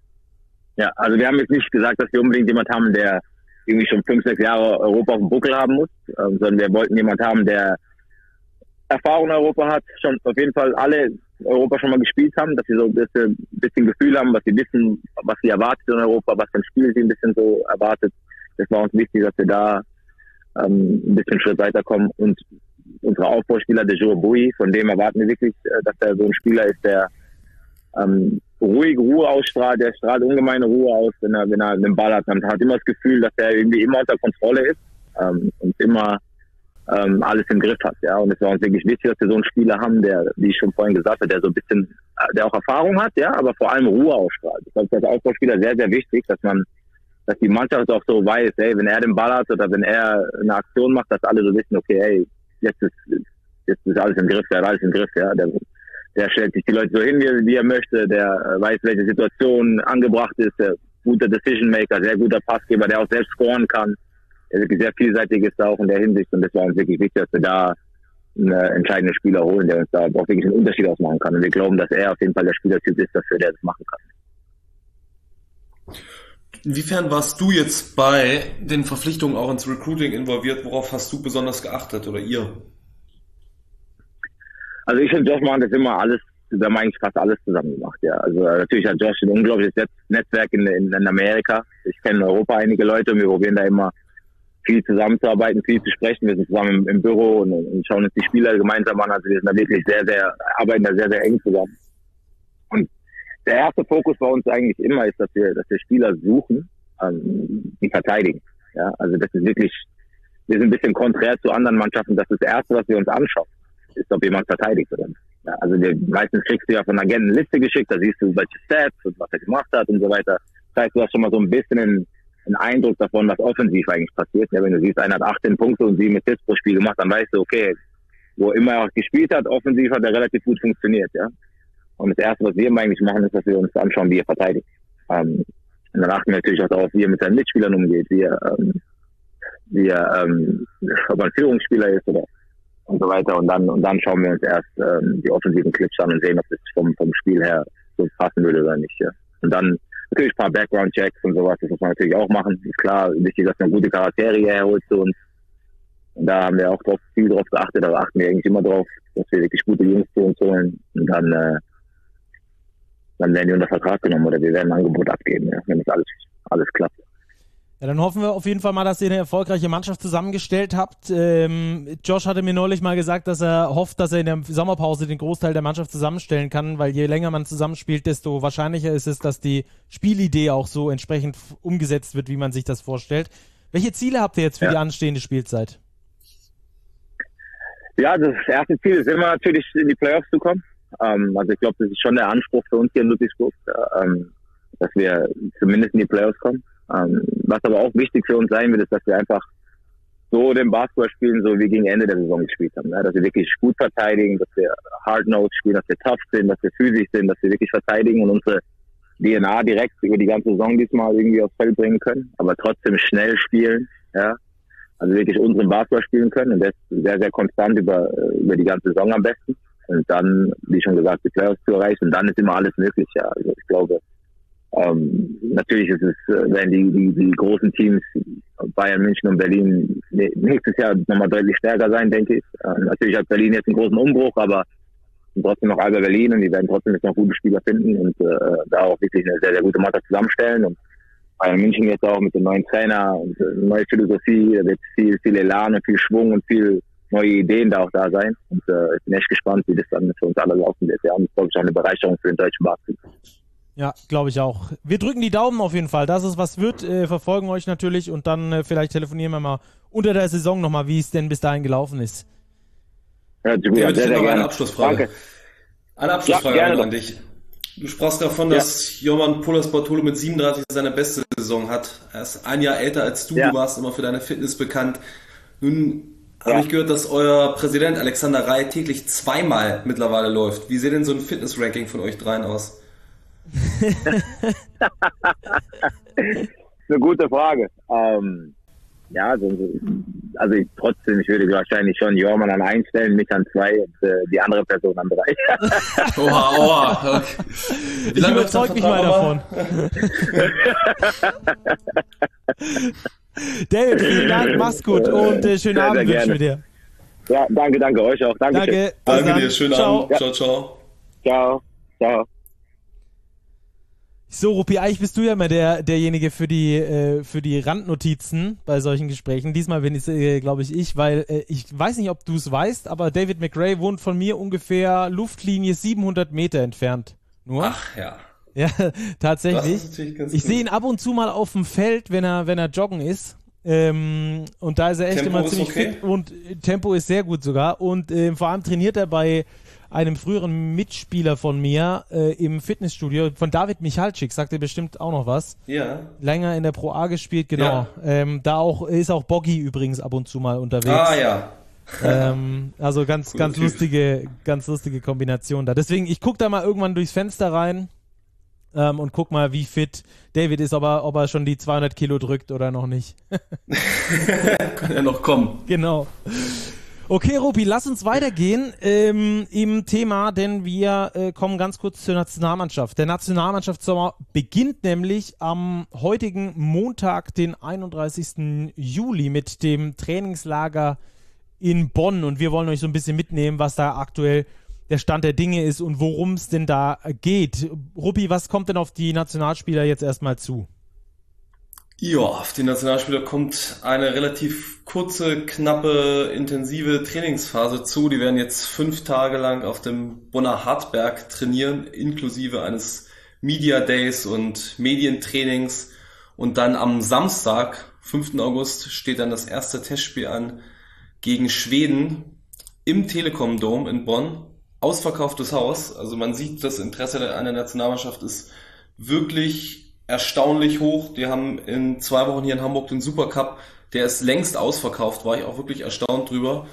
Ja, also wir haben jetzt nicht gesagt, dass wir unbedingt jemand haben, der irgendwie schon fünf, sechs Jahre Europa auf dem Buckel haben muss, ähm, sondern wir wollten jemand haben, der Erfahrung in Europa hat, schon auf jeden Fall alle Europa schon mal gespielt haben, dass sie so ein bisschen, ein bisschen Gefühl haben, was sie wissen, was sie erwartet in Europa, was für ein Spiel sie ein bisschen so erwartet. Das war uns wichtig, dass wir da ähm, ein bisschen Schritt weiterkommen. Und unsere Aufbauspieler, der Joe Bui, von dem erwarten wir wirklich, dass er so ein Spieler ist, der ähm, ruhig Ruhe ausstrahlt, der strahlt ungemeine Ruhe aus, wenn er, wenn er einen Ball hat. Man hat immer das Gefühl, dass er irgendwie immer unter Kontrolle ist ähm, und immer ähm, alles im Griff hat. Ja, und es war uns wirklich wichtig, dass wir so einen Spieler haben, der, wie ich schon vorhin gesagt habe, der so ein bisschen, der auch Erfahrung hat, ja, aber vor allem Ruhe ausstrahlt. Ich glaube, das ist als Aufbauspieler sehr, sehr wichtig, dass man, dass die Mannschaft auch so weiß, ey, wenn er den Ball hat oder wenn er eine Aktion macht, dass alle so wissen, okay, ey, jetzt ist, jetzt ist alles im Griff, der hat alles im Griff, ja. Der, der stellt sich die Leute so hin, wie, wie er möchte, der weiß, welche Situation angebracht ist, der guter Decision Maker, sehr guter Passgeber, der auch selbst scoren kann. Der wirklich sehr vielseitig ist auch in der Hinsicht und das war uns wirklich wichtig, dass wir da einen entscheidenden Spieler holen, der uns da auch wirklich einen Unterschied ausmachen kann. Und wir glauben, dass er auf jeden Fall der Spielertyp ist dafür, der das machen kann. Inwiefern warst du jetzt bei den Verpflichtungen auch ins Recruiting involviert? Worauf hast du besonders geachtet oder ihr? Also ich und Josh machen das immer alles, wir haben eigentlich fast alles zusammen gemacht, ja. Also natürlich hat Josh ein unglaubliches Netzwerk in, in, in Amerika. Ich kenne in Europa einige Leute und wir probieren da immer viel zusammenzuarbeiten, viel zu sprechen. Wir sind zusammen im, im Büro und, und schauen uns die Spieler gemeinsam an. Also wir sind da wirklich sehr, sehr, arbeiten da sehr, sehr eng zusammen. Und der erste Fokus bei uns eigentlich immer ist, dass wir, dass wir Spieler suchen, ähm, die verteidigen. Ja, also das ist wirklich, wir sind ein bisschen konträr zu anderen Mannschaften. Das ist das Erste, was wir uns anschauen, ist, ob jemand verteidigt oder nicht. Ja, also wir, meistens kriegst du ja von Agenten eine Liste geschickt, da siehst du, welche Stats und was er gemacht hat und so weiter. Das heißt, du hast schon mal so ein bisschen einen, einen Eindruck davon, was offensiv eigentlich passiert. Ja, wenn du siehst, einer hat achtzehn Punkte und sieben Assists pro Spiel gemacht, dann weißt du, okay, wo immer er auch gespielt hat, offensiv hat er relativ gut funktioniert, ja. Und das Erste, was wir eigentlich machen, ist, dass wir uns anschauen, wie er verteidigt. Ähm, und dann achten wir natürlich auch darauf, wie er mit seinen Mitspielern umgeht, wie er, ähm, wie er, ähm, ob er ein Führungsspieler ist oder und so weiter. Und dann, und dann schauen wir uns erst ähm, die offensiven Clips an und sehen, ob das vom, vom Spiel her so passen würde oder nicht. Ja. Und dann natürlich ein paar Background-Checks und sowas, das muss man natürlich auch machen. Ist klar, wichtig, dass man gute Charaktere herholt zu uns. Und da haben wir auch drauf, viel drauf geachtet, da achten wir eigentlich immer drauf, dass wir wirklich gute Jungs zu uns holen. Und dann, äh, dann werden die unter Vertrag genommen oder wir werden ein Angebot abgeben, ja, wenn das alles, alles klappt. Ja, dann hoffen wir auf jeden Fall mal, dass ihr eine erfolgreiche Mannschaft zusammengestellt habt. Ähm, Josh hatte mir neulich mal gesagt, dass er hofft, dass er in der Sommerpause den Großteil der Mannschaft zusammenstellen kann, weil je länger man zusammenspielt, desto wahrscheinlicher ist es, dass die Spielidee auch so entsprechend umgesetzt wird, wie man sich das vorstellt. Welche Ziele habt ihr jetzt für ja. die anstehende Spielzeit? Ja, das erste Ziel ist immer natürlich in die Playoffs zu kommen. Ähm, also ich glaube, das ist schon der Anspruch für uns hier in Ludwigsburg, ähm, dass wir zumindest in die Playoffs kommen. Ähm, was aber auch wichtig für uns sein wird, ist, dass wir einfach so den Basketball spielen, so wie gegen Ende der Saison gespielt haben. Ne? Dass wir wirklich gut verteidigen, dass wir hard-nosed spielen, dass wir tough sind, dass wir physisch sind, dass wir wirklich verteidigen und unsere D N A direkt über die ganze Saison diesmal irgendwie aufs Feld bringen können, aber trotzdem schnell spielen, ja. Also wirklich unseren Basketball spielen können und das sehr, sehr konstant über, über die ganze Saison am besten. Und dann, wie schon gesagt, die Playoffs zu erreichen und dann ist immer alles möglich, ja. Also ich glaube, ähm, natürlich ist es, wenn die, die, die großen Teams, Bayern, München und Berlin, nächstes Jahr nochmal deutlich stärker sein, denke ich. Ähm, natürlich hat Berlin jetzt einen großen Umbruch, aber trotzdem noch Alba Berlin und die werden trotzdem jetzt noch gute Spieler finden und äh, da auch wirklich eine sehr, sehr gute Mannschaft zusammenstellen. Und Bayern München jetzt auch mit dem neuen Trainer und äh, neue Philosophie, da wird viel, viel Elan und viel Schwung und viel neue Ideen da auch da sein. Und äh, ich bin echt gespannt, wie das dann für uns alle laufen wird. Ja, und das ist, glaube ich, auch eine Bereicherung für den deutschen Basketball. Ja, glaube ich auch. Wir drücken die Daumen auf jeden Fall, dass es was wird, äh, verfolgen euch natürlich und dann äh, vielleicht telefonieren wir mal unter der Saison nochmal, wie es denn bis dahin gelaufen ist. Ja, ja, sehr, sehr gerne. Eine Abschlussfrage. Danke. Eine Abschlussfrage ja, an dich. Du sprachst davon, dass ja. Jovan Pulos Bartolo mit siebenunddreißig seine beste Saison hat. Er ist ein Jahr älter als du, ja. Du warst immer für deine Fitness bekannt. Nun ja. habe ich gehört, dass euer Präsident Alexander Rai täglich zweimal mittlerweile läuft. Wie sieht denn so ein Fitness-Ranking von euch dreien aus? Eine gute Frage. Ähm, ja, also, also ich, trotzdem, ich würde wahrscheinlich schon Jorman an eins stellen, mich an zwei und äh, die andere Person an drei. Oha, oha. Okay. Wie lange überzeug mich mal davon. David, vielen Dank, mach's gut und äh, schönen sehr, Abend wünschen wir dir. Ja, danke, danke euch auch. Danke, danke, danke dir, schönen ciao. Abend. Ciao, ciao. Ciao, ciao. So, Rupi, eigentlich bist du ja immer der, derjenige für die, äh, für die Randnotizen bei solchen Gesprächen. Diesmal bin es, äh, glaube ich, ich, weil äh, ich weiß nicht, ob du es weißt, aber David McRae wohnt von mir ungefähr Luftlinie siebenhundert Meter entfernt. Nur? Ach ja. Ja, tatsächlich. Ich sehe ihn ab und zu mal auf dem Feld, wenn er, wenn er joggen ist. Ähm, und da ist er echt Tempo immer ziemlich okay. fit und Tempo ist sehr gut sogar. Und äh, vor allem trainiert er bei einem früheren Mitspieler von mir äh, im Fitnessstudio, von David Michalczyk, sagt ihr bestimmt auch noch was. Ja. Länger in der Pro A gespielt, genau. Ja. Ähm, da auch ist auch Boggy übrigens ab und zu mal unterwegs. Ah ja. ähm, also ganz, ganz typ. lustige, ganz lustige Kombination da. Deswegen, ich gucke da mal irgendwann durchs Fenster rein ähm, und guck mal, wie fit David ist, ob er, ob er schon die zweihundert Kilo drückt oder noch nicht. Kann ja noch kommen. Genau. Okay, Rupi, lass uns weitergehen ähm, im Thema, denn wir äh, kommen ganz kurz zur Nationalmannschaft. Der Nationalmannschaftssommer beginnt nämlich am heutigen Montag, den einunddreißigsten Juli, mit dem Trainingslager in Bonn. Und wir wollen euch so ein bisschen mitnehmen, was da aktuell der Stand der Dinge ist und worum es denn da geht. Rupi, was kommt denn auf die Nationalspieler jetzt erstmal zu? Ja, auf die Nationalspieler kommt eine relativ kurze, knappe, intensive Trainingsphase zu. Die werden jetzt fünf Tage lang auf dem Bonner Hartberg trainieren, inklusive eines Media Days und Medientrainings. Und dann am Samstag, fünften August, steht dann das erste Testspiel an gegen Schweden im Telekom Dome in Bonn. Ausverkauftes Haus. Also man sieht, das Interesse an der Nationalmannschaft ist wirklich erstaunlich hoch. Die haben in zwei Wochen hier in Hamburg den Supercup, der ist längst ausverkauft, war ich auch wirklich erstaunt drüber.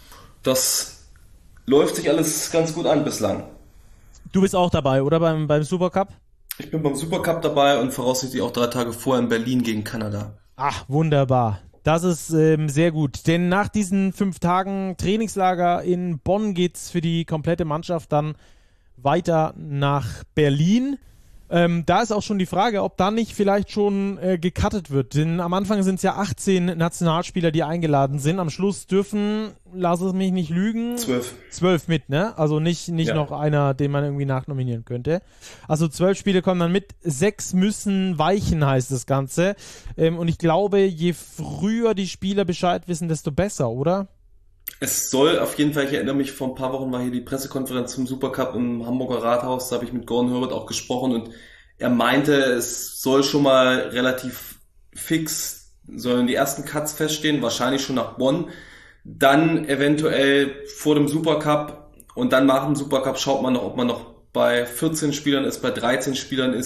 Das läuft sich alles ganz gut an bislang. Du bist auch dabei, oder beim, beim Supercup? Ich bin beim Supercup dabei und voraussichtlich auch drei Tage vorher in Berlin gegen Kanada. Ach, wunderbar. Das ist ähm, sehr gut, denn nach diesen fünf Tagen Trainingslager in Bonn geht's für die komplette Mannschaft dann weiter nach Berlin. Ähm, da ist auch schon die Frage, ob da nicht vielleicht schon äh, gecuttet wird. Denn am Anfang sind es ja achtzehn Nationalspieler, die eingeladen sind. Am Schluss dürfen, lass es mich nicht lügen, zwölf. Zwölf mit, ne? Also nicht, nicht ja. noch einer, den man irgendwie nachnominieren könnte. Also zwölf Spiele kommen dann mit. Sechs müssen weichen, heißt das Ganze. Ähm, und ich glaube, je früher die Spieler Bescheid wissen, desto besser, oder? Es soll auf jeden Fall, ich erinnere mich, vor ein paar Wochen war hier die Pressekonferenz zum Supercup im Hamburger Rathaus, da habe ich mit Gordon Herbert auch gesprochen und er meinte, es soll schon mal relativ fix, sollen die ersten Cuts feststehen, wahrscheinlich schon nach Bonn, dann eventuell vor dem Supercup und dann nach dem Supercup schaut man noch, ob man noch bei vierzehn Spielern ist, bei dreizehn Spielern ist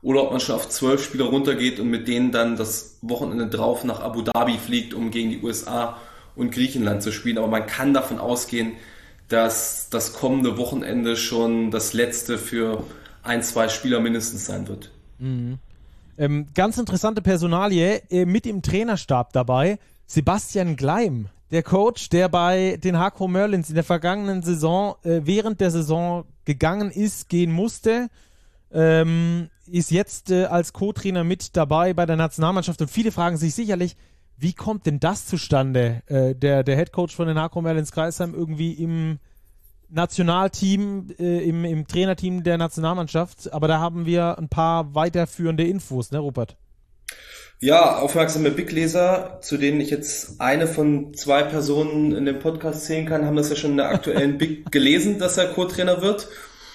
oder ob man schon auf zwölf Spieler runtergeht und mit denen dann das Wochenende drauf nach Abu Dhabi fliegt, um gegen die U S A und Griechenland zu spielen. Aber man kann davon ausgehen, dass das kommende Wochenende schon das letzte für ein, zwei Spieler mindestens sein wird. Mhm. Ähm, ganz interessante Personalie, äh, mit im Trainerstab dabei, Sebastian Gleim, der Coach, der bei den Hakro Merlins in der vergangenen Saison, äh, während der Saison gegangen ist, gehen musste, ähm, ist jetzt äh, als Co-Trainer mit dabei bei der Nationalmannschaft und viele fragen sich sicherlich, wie kommt denn das zustande, äh, der, der Headcoach von den Hakro Merlins Kreisheim irgendwie im Nationalteam, äh, im, im Trainerteam der Nationalmannschaft, aber da haben wir ein paar weiterführende Infos, ne Rupert? Ja, aufmerksame Big-Leser, zu denen ich jetzt eine von zwei Personen in dem Podcast zählen kann, haben das ja schon in der aktuellen Big gelesen, dass er Co-Trainer wird.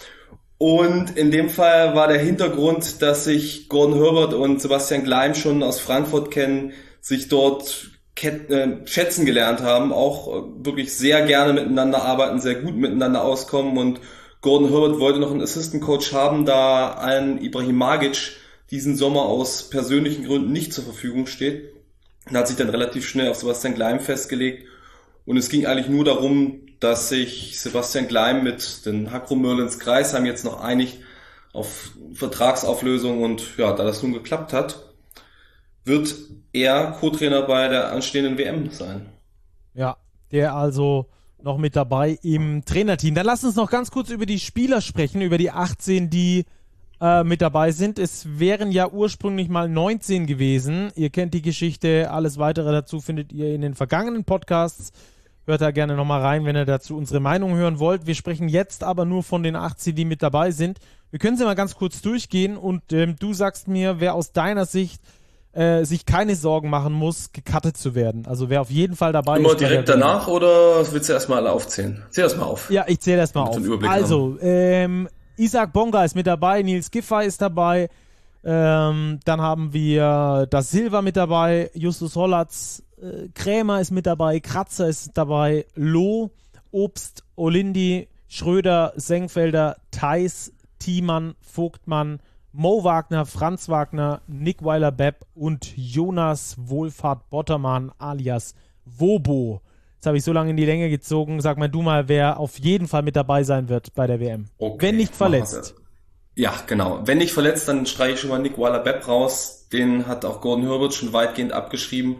Und in dem Fall war der Hintergrund, dass sich Gordon Herbert und Sebastian Gleim schon aus Frankfurt kennen, sich dort ket- äh, schätzen gelernt haben, auch äh, wirklich sehr gerne miteinander arbeiten, sehr gut miteinander auskommen. Und Gordon Herbert wollte noch einen Assistant Coach haben, da ein Ibrahim Magic diesen Sommer aus persönlichen Gründen nicht zur Verfügung steht. Und hat sich dann relativ schnell auf Sebastian Gleim festgelegt. Und es ging eigentlich nur darum, dass sich Sebastian Gleim mit den Hakro Merlins Kreisheim jetzt noch einig auf Vertragsauflösung, und ja, da das nun geklappt hat, wird er Co-Trainer bei der anstehenden W M sein. Ja, der also noch mit dabei im Trainerteam. Dann lass uns noch ganz kurz über die Spieler sprechen, über die achtzehn, die äh, mit dabei sind. Es wären ja ursprünglich mal neunzehn gewesen. Ihr kennt die Geschichte, alles weitere dazu findet ihr in den vergangenen Podcasts. Hört da gerne nochmal rein, wenn ihr dazu unsere Meinung hören wollt. Wir sprechen jetzt aber nur von den achtzehn, die mit dabei sind. Wir können sie mal ganz kurz durchgehen und ähm, du sagst mir, wer aus deiner Sicht äh, sich keine Sorgen machen muss, gecuttet zu werden. Also wer auf jeden Fall dabei Immer ist. Immer direkt danach oder willst du erstmal alle aufzählen? Zähl das mal auf. Ja, ich zähle erstmal auf. Also, ähm, Isaac Bonga ist mit dabei, Nils Giffey ist dabei, ähm, dann haben wir Da Silva mit dabei, Justus Hollatz, äh, Krämer ist mit dabei, Kratzer ist dabei, Loh, Obst, Olindi, Schröder, Sengfelder, Theis, Thiemann, Vogtmann, Mo Wagner, Franz Wagner, Nick Weiler-Bepp und Jonas Wohlfahrt Bottermann alias Wobo. Jetzt habe ich so lange in die Länge gezogen. Sag mal du mal, wer auf jeden Fall mit dabei sein wird bei der W M. Okay, wenn nicht verletzt. Ja, genau. Wenn nicht verletzt, dann streiche ich schon mal Nick Weiler-Bepp raus. Den hat auch Gordon Herbert schon weitgehend abgeschrieben.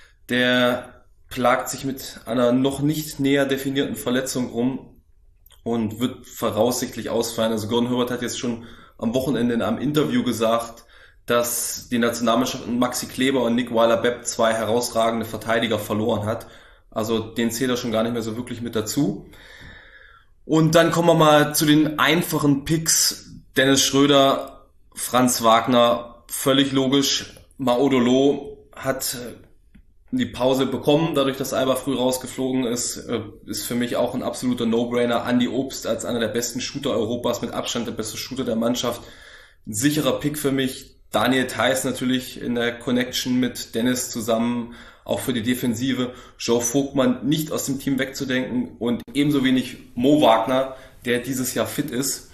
Der plagt sich mit einer noch nicht näher definierten Verletzung rum und wird voraussichtlich ausfallen. Also Gordon Herbert hat jetzt schon am Wochenende in einem Interview gesagt, dass die Nationalmannschaft und Maxi Kleber und Nick Weiler-Bepp zwei herausragende Verteidiger verloren hat. Also den zählt er schon gar nicht mehr so wirklich mit dazu. Und dann kommen wir mal zu den einfachen Picks. Dennis Schröder, Franz Wagner, völlig logisch. Maodolo hat die Pause bekommen, dadurch, dass Alba früh rausgeflogen ist, ist für mich auch ein absoluter No-Brainer. Andi Obst als einer der besten Shooter Europas, mit Abstand der beste Shooter der Mannschaft. Ein sicherer Pick für mich. Daniel Theis natürlich in der Connection mit Dennis zusammen, auch für die Defensive. Joe Vogtmann nicht aus dem Team wegzudenken und ebenso wenig Mo Wagner, der dieses Jahr fit ist.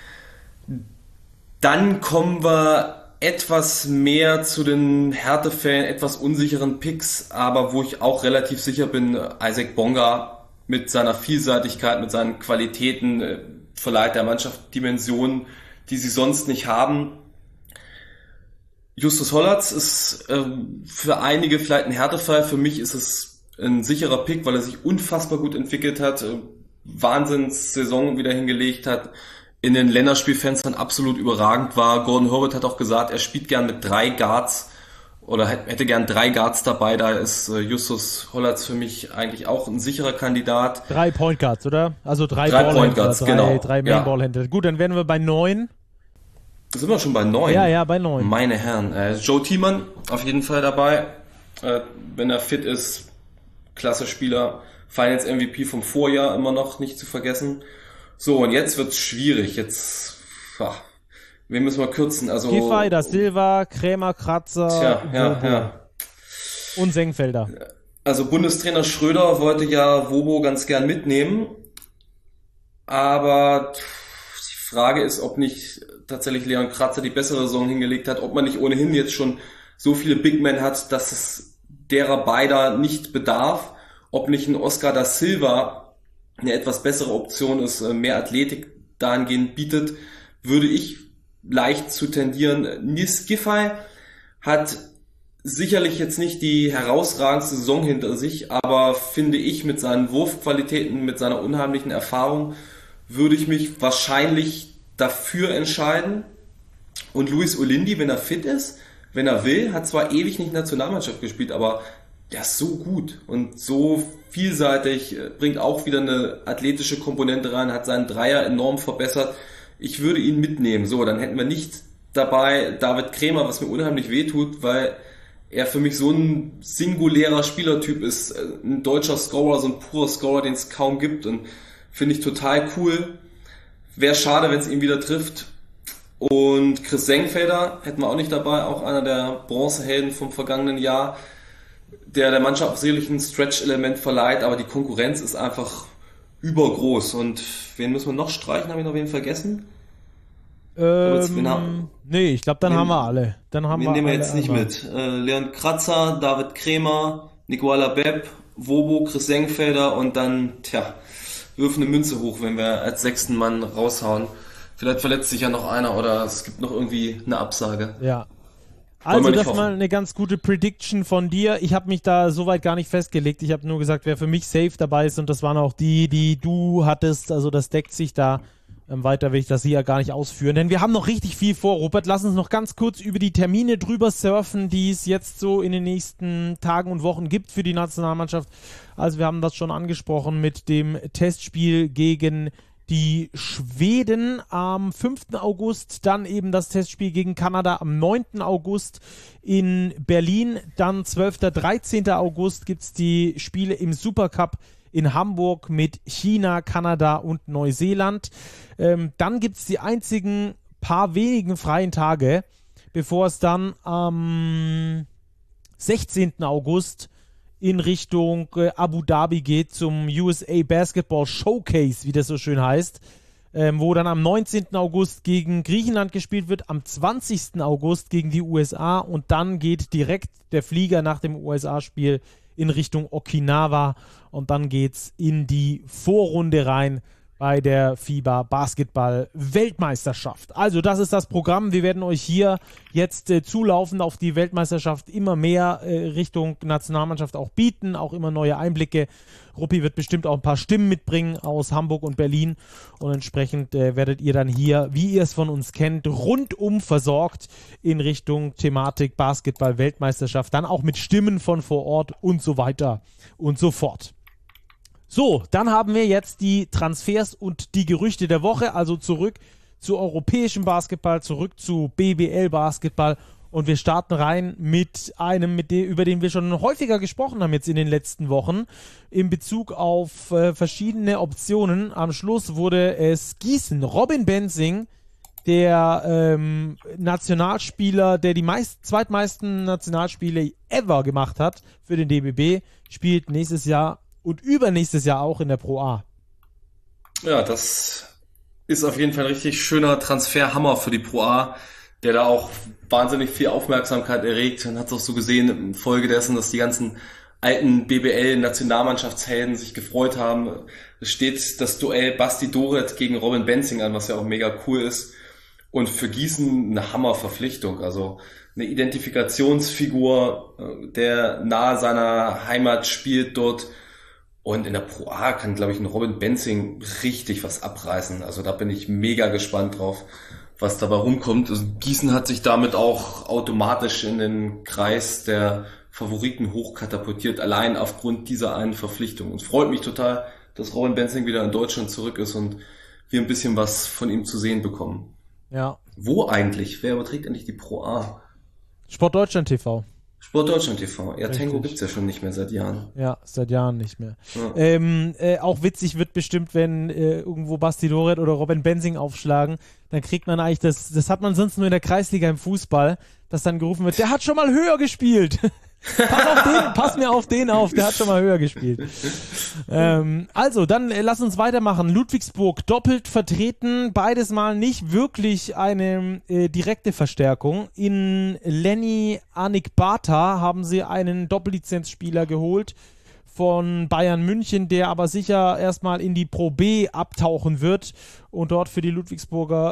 Dann kommen wir etwas mehr zu den Härtefällen, etwas unsicheren Picks, aber wo ich auch relativ sicher bin, Isaac Bonga mit seiner Vielseitigkeit, mit seinen Qualitäten äh, verleiht der Mannschaft Dimensionen, die sie sonst nicht haben. Justus Hollatz ist äh, für einige vielleicht ein Härtefall, für mich ist es ein sicherer Pick, weil er sich unfassbar gut entwickelt hat, äh, Wahnsinns-Saison wieder hingelegt hat, in den Länderspielfenstern absolut überragend war. Gordon Herbert hat auch gesagt, er spielt gern mit drei Guards oder hätte gern drei Guards dabei. Da ist äh, Justus Hollatz für mich eigentlich auch ein sicherer Kandidat. Drei Point Guards, oder? Also drei, drei Point Guards, drei, genau. Drei Main Ball Händler. Gut, dann wären wir bei neun. Sind wir schon bei neun? Ja, ja, bei neun. Meine Herren. Äh, Joe Thiemann auf jeden Fall dabei. Äh, wenn er fit ist, klasse Spieler. Finals M V P vom Vorjahr immer noch nicht zu vergessen. So, und jetzt wird's schwierig. Jetzt, ach, wen müssen wir kürzen? Also Giffey, Da Silva, Krämer, Kratzer, tja, ja, ja. und Sengfelder. Also Bundestrainer Schröder wollte ja Wobo ganz gern mitnehmen. Aber die Frage ist, ob nicht tatsächlich Leon Kratzer die bessere Saison hingelegt hat, ob man nicht ohnehin jetzt schon so viele Big Men hat, dass es derer beider nicht bedarf, ob nicht ein Oscar da Silva eine etwas bessere Option ist, mehr Athletik dahingehend bietet, würde ich leicht zu tendieren. Nils Giffey hat sicherlich jetzt nicht die herausragendste Saison hinter sich, aber finde ich mit seinen Wurfqualitäten, mit seiner unheimlichen Erfahrung, würde ich mich wahrscheinlich dafür entscheiden. Und Luis Olindi, wenn er fit ist, wenn er will, hat zwar ewig nicht Nationalmannschaft gespielt, aber der ist so gut und so vielseitig, bringt auch wieder eine athletische Komponente rein, hat seinen Dreier enorm verbessert. Ich würde ihn mitnehmen. So, dann hätten wir nicht dabei David Krämer, was mir unheimlich wehtut, weil er für mich so ein singulärer Spielertyp ist, ein deutscher Scorer, so ein purer Scorer, den es kaum gibt, und finde ich total cool. Wäre schade, wenn es ihn wieder trifft. Und Chris Senkfelder hätten wir auch nicht dabei, auch einer der Bronzehelden vom vergangenen Jahr, der der Mannschaft sicherlich ein Stretch-Element verleiht, aber die Konkurrenz ist einfach übergroß. Und wen müssen wir noch streichen? Habe ich noch wen vergessen? Ähm, haben, nee, ich glaube, dann nehmen, haben wir alle. Dann haben wir wir nehmen wir alle jetzt nicht alle. mit. Äh, Leon Kratzer, David Krämer, Nicola Bepp, Wobo, Chris Senkfelder und dann, tja, wirfen eine Münze hoch, wenn wir als sechsten Mann raushauen. Vielleicht verletzt sich ja noch einer oder es gibt noch irgendwie eine Absage. Ja. Also das mal eine ganz gute Prediction von dir. Ich habe mich da soweit gar nicht festgelegt. Ich habe nur gesagt, wer für mich safe dabei ist, und das waren auch die, die du hattest. Also das deckt sich da. Ähm, weiter will ich das hier gar nicht ausführen, denn wir haben noch richtig viel vor. Robert, lass uns noch ganz kurz über die Termine drüber surfen, die es jetzt so in den nächsten Tagen und Wochen gibt für die Nationalmannschaft. Also wir haben das schon angesprochen mit dem Testspiel gegen die Schweden am fünften August, dann eben das Testspiel gegen Kanada am neunten August in Berlin, dann zwölften dreizehnten August gibt es die Spiele im Supercup in Hamburg mit China, Kanada und Neuseeland. Ähm, dann gibt es die einzigen paar wenigen freien Tage, bevor es dann am sechzehnten August in Richtung äh, Abu Dhabi geht zum U S A Basketball Showcase, wie das so schön heißt, ähm, wo dann am neunzehnten August gegen Griechenland gespielt wird, am zwanzigsten August gegen die U S A, und dann geht direkt der Flieger nach dem U S A-Spiel in Richtung Okinawa, und dann geht's in die Vorrunde rein bei der FIBA Basketball Weltmeisterschaft. Also das ist das Programm. Wir werden euch hier jetzt äh, zulaufend auf die Weltmeisterschaft immer mehr äh, Richtung Nationalmannschaft auch bieten, auch immer neue Einblicke. Ruppi wird bestimmt auch ein paar Stimmen mitbringen aus Hamburg und Berlin, und entsprechend äh, werdet ihr dann hier, wie ihr es von uns kennt, rundum versorgt in Richtung Thematik Basketball Weltmeisterschaft, dann auch mit Stimmen von vor Ort und so weiter und so fort. So, dann haben wir jetzt die Transfers und die Gerüchte der Woche, also zurück zu europäischem Basketball, zurück zu B B L-Basketball, und wir starten rein mit einem, mit dem, über den wir schon häufiger gesprochen haben jetzt in den letzten Wochen, in Bezug auf äh, verschiedene Optionen. Am Schluss wurde es Gießen. Robin Benzing, der ähm, Nationalspieler, der die meist, zweitmeisten Nationalspiele ever gemacht hat für den D B B, spielt nächstes Jahr und übernächstes Jahr auch in der Pro A. Ja, das ist auf jeden Fall ein richtig schöner Transferhammer für die Pro A, der da auch wahnsinnig viel Aufmerksamkeit erregt. Man hat es auch so gesehen in Folge dessen, dass die ganzen alten B B L-Nationalmannschaftshelden sich gefreut haben. Es steht das Duell Basti Doret gegen Robin Benzing an, was ja auch mega cool ist. Und für Gießen eine Hammerverpflichtung. Also eine Identifikationsfigur, der nahe seiner Heimat spielt dort. Und in der Pro A kann, glaube ich, ein Robin Benzing richtig was abreißen. Also da bin ich mega gespannt drauf, was dabei rumkommt. Also Gießen hat sich damit auch automatisch in den Kreis der Favoriten hochkatapultiert, allein aufgrund dieser einen Verpflichtung. Und es freut mich total, dass Robin Benzing wieder in Deutschland zurück ist und wir ein bisschen was von ihm zu sehen bekommen. Ja. Wo eigentlich? Wer überträgt eigentlich die Pro A? Sport Deutschland T V. Sport Deutschland T V. Ja, Richtig. Tango gibt's ja schon nicht mehr seit Jahren. Ja, seit Jahren nicht mehr. Ja. Ähm, äh, auch witzig wird bestimmt, wenn äh, irgendwo Basti Doret oder Robin Benzing aufschlagen, dann kriegt man eigentlich, das das hat man sonst nur in der Kreisliga im Fußball, dass dann gerufen wird, der hat schon mal höher gespielt. Pass, auf den, pass mir auf den auf, der hat schon mal höher gespielt. Ähm, also, dann äh, lass uns weitermachen. Ludwigsburg doppelt vertreten, beides Mal nicht wirklich eine äh, direkte Verstärkung. In Lenny Anikbata haben sie einen Doppellizenzspieler geholt von Bayern München, der aber sicher erstmal in die Pro B abtauchen wird und dort für die Ludwigsburger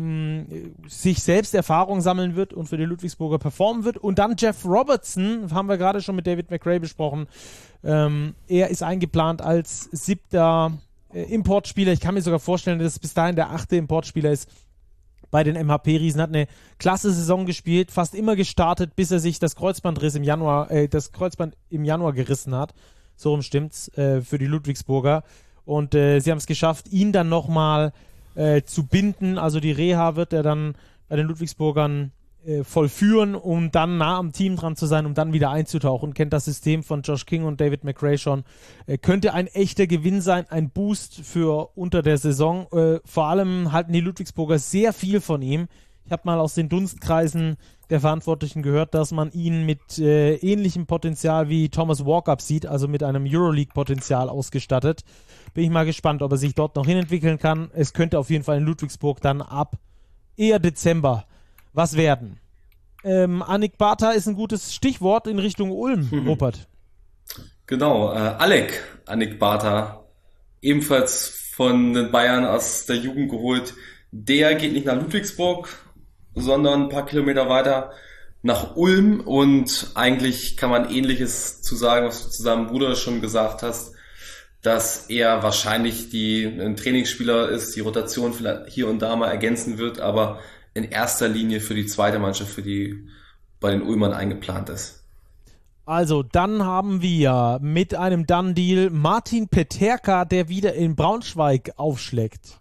ähm, sich selbst Erfahrung sammeln wird und für die Ludwigsburger performen wird. Und dann Jeff Robertson, haben wir gerade schon mit David McRae besprochen. Ähm, er ist eingeplant als siebter äh, Importspieler. Ich kann mir sogar vorstellen, dass es bis dahin der achte Importspieler ist bei den M H P-Riesen. Hat eine klasse Saison gespielt, fast immer gestartet, bis er sich das Kreuzbandriss im Januar, äh, das Kreuzband im Januar gerissen hat. So rum stimmt's, äh, für die Ludwigsburger. Und äh, sie haben es geschafft, ihn dann nochmal äh, zu binden. Also die Reha wird er dann bei den Ludwigsburgern äh, vollführen, um dann nah am Team dran zu sein, um dann wieder einzutauchen. Kennt das System von Josh King und David McRae schon. Äh, könnte ein echter Gewinn sein, ein Boost für unter der Saison. Äh, vor allem halten die Ludwigsburger sehr viel von ihm. Ich habe mal aus den Dunstkreisen der Verantwortlichen gehört, dass man ihn mit äh, ähnlichem Potenzial wie Thomas Walkup sieht, also mit einem Euroleague-Potenzial ausgestattet. Bin ich mal gespannt, ob er sich dort noch hinentwickeln kann. Es könnte auf jeden Fall in Ludwigsburg dann ab eher Dezember was werden. Ähm, Anikbata ist ein gutes Stichwort in Richtung Ulm, mhm. Rupert. Genau, äh, Alec Anikbata, ebenfalls von den Bayern aus der Jugend geholt. Der geht nicht nach Ludwigsburg, sondern ein paar Kilometer weiter nach Ulm, und eigentlich kann man Ähnliches zu sagen, was du zu seinem Bruder schon gesagt hast, dass er wahrscheinlich die, ein Trainingsspieler ist, die Rotation vielleicht hier und da mal ergänzen wird, aber in erster Linie für die zweite Mannschaft, für die bei den Ulmern eingeplant ist. Also, dann haben wir mit einem Done-Deal Martin Peterka, der wieder in Braunschweig aufschlägt.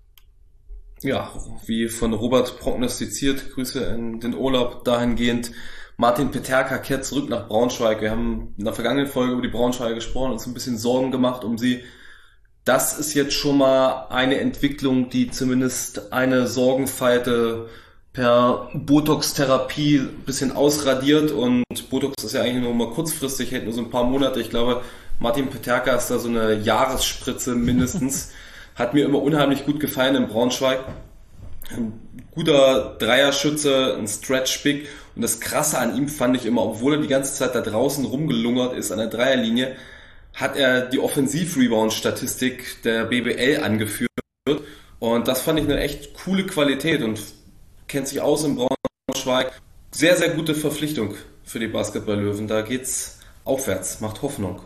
Ja, wie von Robert prognostiziert, Grüße in den Urlaub dahingehend. Martin Peterka kehrt zurück nach Braunschweig. Wir haben in der vergangenen Folge über die Braunschweiger gesprochen und uns ein bisschen Sorgen gemacht um sie. Das ist jetzt schon mal eine Entwicklung, die zumindest eine Sorgenfalte per Botox-Therapie ein bisschen ausradiert, und Botox ist ja eigentlich nur mal kurzfristig, hält nur so ein paar Monate. Ich glaube, Martin Peterka ist da so eine Jahresspritze mindestens. Hat mir immer unheimlich gut gefallen in Braunschweig. Ein guter Dreierschütze, ein Stretch-Big. Und das Krasse an ihm fand ich immer, obwohl er die ganze Zeit da draußen rumgelungert ist an der Dreierlinie, hat er die Offensiv-Rebound-Statistik der B B L angeführt. Und das fand ich eine echt coole Qualität und kennt sich aus in Braunschweig. Sehr, sehr gute Verpflichtung für die Basketball-Löwen. Da geht's aufwärts, macht Hoffnung.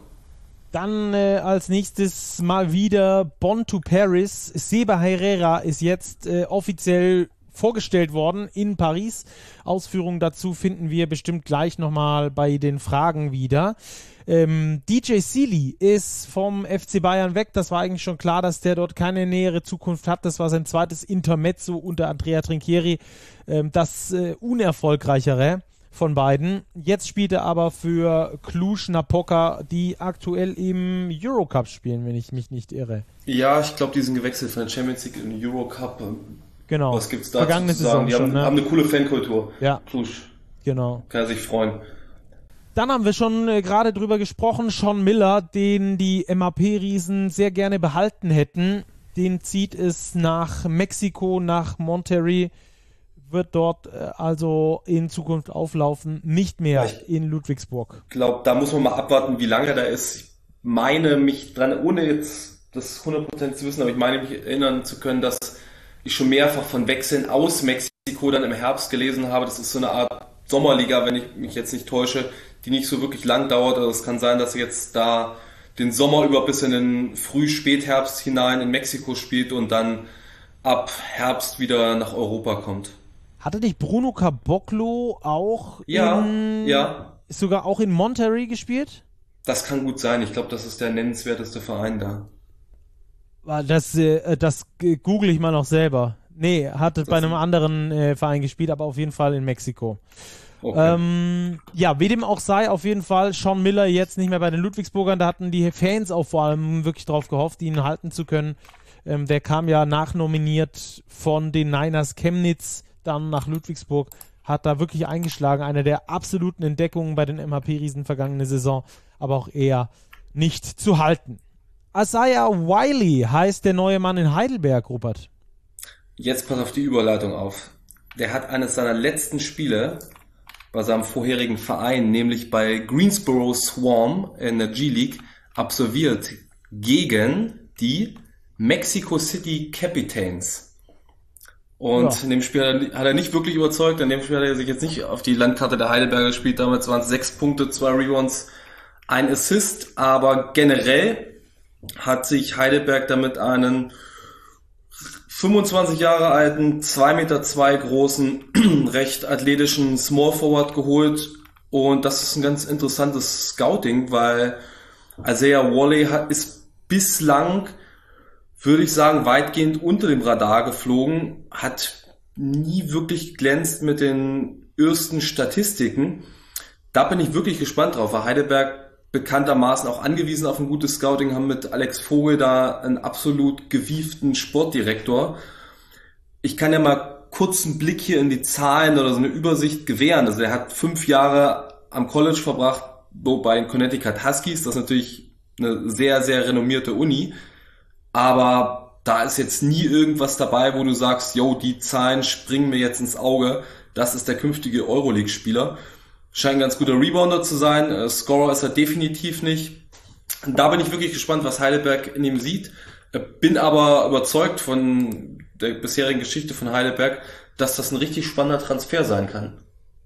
Dann äh, als nächstes mal wieder Bon to Paris. Seba Herrera ist jetzt äh, offiziell vorgestellt worden in Paris. Ausführungen dazu finden wir bestimmt gleich nochmal bei den Fragen wieder. Ähm, D J Seeley ist vom F C Bayern weg. Das war eigentlich schon klar, dass der dort keine nähere Zukunft hat. Das war sein zweites Intermezzo unter Andrea Trinchieri. Ähm, das äh, unerfolgreichere von beiden. Jetzt spielt er aber für Cluj-Napoca, die aktuell im Eurocup spielen, wenn ich mich nicht irre. Ja, ich glaube, die sind gewechselt von der Champions League in den Eurocup. Genau. Was gibt's da Vergangene zu sagen? Saison Die schon, haben, ne? haben eine coole Fankultur. Ja. Cluj. Genau. Kann er sich freuen. Dann haben wir schon äh, gerade drüber gesprochen, Sean Miller, den die M H P-Riesen sehr gerne behalten hätten. Den zieht es nach Mexiko, nach Monterrey, wird dort äh, also in Zukunft auflaufen, nicht mehr ich in Ludwigsburg. Ich glaube, da muss man mal abwarten, wie lange er da ist. Ich meine mich dran, ohne jetzt das hundert Prozent zu wissen, aber ich meine mich erinnern zu können, dass ich schon mehrfach von Wechseln aus Mexiko dann im Herbst gelesen habe. Das ist so eine Art Sommerliga, wenn ich mich jetzt nicht täusche, die nicht so wirklich lang dauert. Also es kann sein, dass er jetzt da den Sommer über bis in den Früh-Spätherbst hinein in Mexiko spielt und dann ab Herbst wieder nach Europa kommt. Hatte dich Bruno Caboclo auch ja, in, ja. sogar auch in Monterrey gespielt? Das kann gut sein. Ich glaube, das ist der nennenswerteste Verein da. Das, äh, das google ich mal noch selber. Nee, hat das bei einem anderen äh, Verein gespielt, aber auf jeden Fall in Mexiko. Okay. Ähm, ja, wie dem auch sei, auf jeden Fall Sean Miller jetzt nicht mehr bei den Ludwigsburgern. Da hatten die Fans auch vor allem wirklich drauf gehofft, ihn halten zu können. Ähm, der kam ja nachnominiert von den Niners Chemnitz dann nach Ludwigsburg. hat da wirklich eingeschlagen. Eine der absoluten Entdeckungen bei den M H P-Riesen vergangene Saison, aber auch eher nicht zu halten. Isaiah Wiley heißt der neue Mann in Heidelberg, Rupert. Jetzt pass auf die Überleitung auf. Der hat eines seiner letzten Spiele bei seinem vorherigen Verein, nämlich bei Greensboro Swarm in der G-League, absolviert gegen die Mexico City Capitanes. Und ja. in dem Spiel hat er nicht wirklich überzeugt, in dem Spiel hat er sich jetzt nicht auf die Landkarte der Heidelberger gespielt, damals waren es sechs Punkte, zwei Rebounds, ein Assist, aber generell hat sich Heidelberg damit einen fünfundzwanzig Jahre alten, zwei Meter zwei großen, recht athletischen Small Forward geholt. Und das ist ein ganz interessantes Scouting, weil Isaiah Wiley hat, ist bislang, würde ich sagen, weitgehend unter dem Radar geflogen, hat nie wirklich glänzt mit den ersten Statistiken. Da bin ich wirklich gespannt drauf, weil Heidelberg bekanntermaßen auch angewiesen auf ein gutes Scouting, haben mit Alex Vogel da einen absolut gewieften Sportdirektor. Ich kann ja mal kurz einen Blick hier in die Zahlen oder so eine Übersicht gewähren. Also er hat fünf Jahre am College verbracht, bei den Connecticut Huskies. Das ist natürlich eine sehr, sehr renommierte Uni. Aber da ist jetzt nie irgendwas dabei, wo du sagst, yo, die Zahlen springen mir jetzt ins Auge. Das ist der künftige Euroleague-Spieler. Scheint ein ganz guter Rebounder zu sein. Äh, Scorer ist er definitiv nicht. Da bin ich wirklich gespannt, was Heidelberg in ihm sieht. Äh, bin aber überzeugt von der bisherigen Geschichte von Heidelberg, dass das ein richtig spannender Transfer sein kann.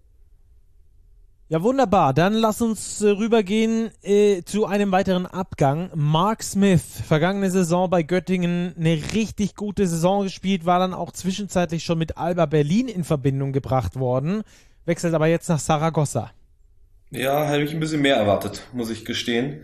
Ja, wunderbar. Dann lass uns äh, rübergehen äh, zu einem weiteren Abgang. Mark Smith, vergangene Saison bei Göttingen eine richtig gute Saison gespielt, war dann auch zwischenzeitlich schon mit Alba Berlin in Verbindung gebracht worden. Wechselt aber jetzt nach Saragossa. Ja, hätte ich ein bisschen mehr erwartet, muss ich gestehen.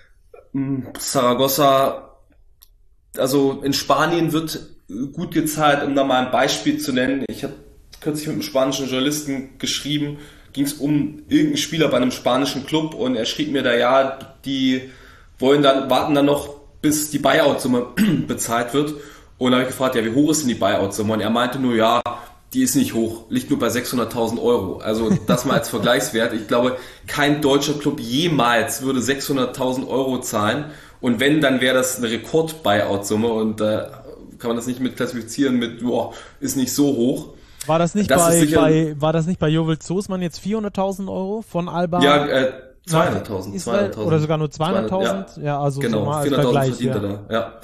Saragossa, also in Spanien wird gut gezahlt, um da mal ein Beispiel zu nennen. Ich habe kürzlich mit einem spanischen Journalisten geschrieben, ging es um irgendeinen Spieler bei einem spanischen Club und er schrieb mir da, ja, die wollen dann, warten dann noch, bis die Buyout-Summe bezahlt wird. Und da habe ich gefragt, ja, wie hoch ist denn die Buyout-Summe? Und er meinte nur, ja, die ist nicht hoch, liegt nur bei sechshunderttausend Euro. Also das mal als Vergleichswert. Ich glaube, kein deutscher Club jemals würde sechshunderttausend Euro zahlen. Und wenn, dann wäre das eine Rekord-Buyout-Summe. Und da äh, kann man das nicht mit klassifizieren mit, boah, ist nicht so hoch. War das nicht das bei, bei war das nicht bei Jovel Zosmann jetzt vierhunderttausend Euro von Alba? Ja, äh, zweihunderttausend. zweihunderttausend. Oder sogar nur zweihunderttausend? Ja. ja, also genau, so mal vierhunderttausend verdient er da. Ja.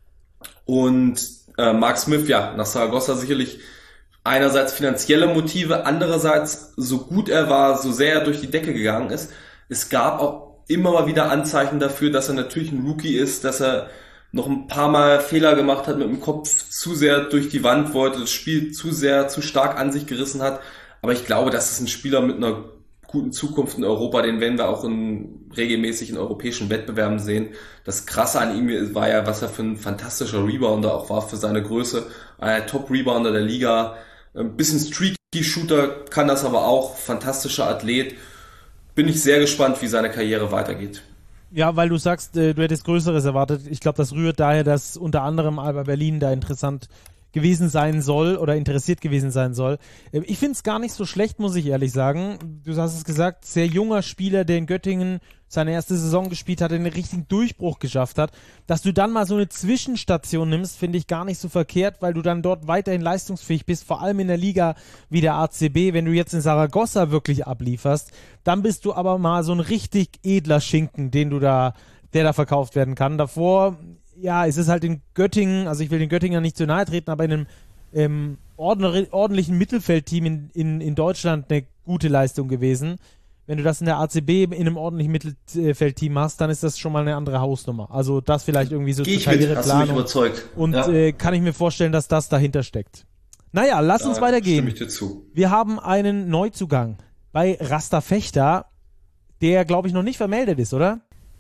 Und äh, Mark Smith, ja, nach Saragossa sicherlich einerseits finanzielle Motive, andererseits, so gut er war, so sehr er durch die Decke gegangen ist. Es gab auch immer mal wieder Anzeichen dafür, dass er natürlich ein Rookie ist, dass er noch ein paar Mal Fehler gemacht hat, mit dem Kopf zu sehr durch die Wand wollte, das Spiel zu sehr, zu stark an sich gerissen hat. Aber ich glaube, das ist ein Spieler mit einer guten Zukunft in Europa, den werden wir auch in regelmäßig in europäischen Wettbewerben sehen. Das Krasse an ihm war ja, was er für ein fantastischer Rebounder auch war für seine Größe. Ein Top-Rebounder der Liga. Ein bisschen Streaky-Shooter kann das aber auch. Fantastischer Athlet. Bin ich sehr gespannt, wie seine Karriere weitergeht. Ja, weil du sagst, äh, du hättest Größeres erwartet. Ich glaube, das rührt daher, dass unter anderem Alba Berlin da interessant gewesen sein soll oder interessiert gewesen sein soll. Äh, ich finde es gar nicht so schlecht, muss ich ehrlich sagen. Du hast es gesagt, sehr junger Spieler, der in Göttingen seine erste Saison gespielt hat, den richtigen Durchbruch geschafft hat. Dass du dann mal so eine Zwischenstation nimmst, finde ich gar nicht so verkehrt, weil du dann dort weiterhin leistungsfähig bist, vor allem in der Liga wie der A C B. Wenn du jetzt in Saragossa wirklich ablieferst, dann bist du aber mal so ein richtig edler Schinken, den du da, der da verkauft werden kann. Davor, ja, es ist halt in Göttingen, also ich will den Göttinger nicht zu nahe treten, aber in einem ähm, ordentlichen Mittelfeldteam in, in, in Deutschland eine gute Leistung gewesen. Wenn du das in der A C B in einem ordentlichen Mittelfeldteam hast, dann ist das schon mal eine andere Hausnummer. Also das vielleicht irgendwie so zur Karriereplanung. Hast du mich überzeugt. Und ja. äh, kann ich mir vorstellen, dass das dahinter steckt. Naja, lass da uns weitergehen. Stimme ich dir zu. Wir haben einen Neuzugang bei Rasta Fechter, der, glaube ich, noch nicht vermeldet ist, oder?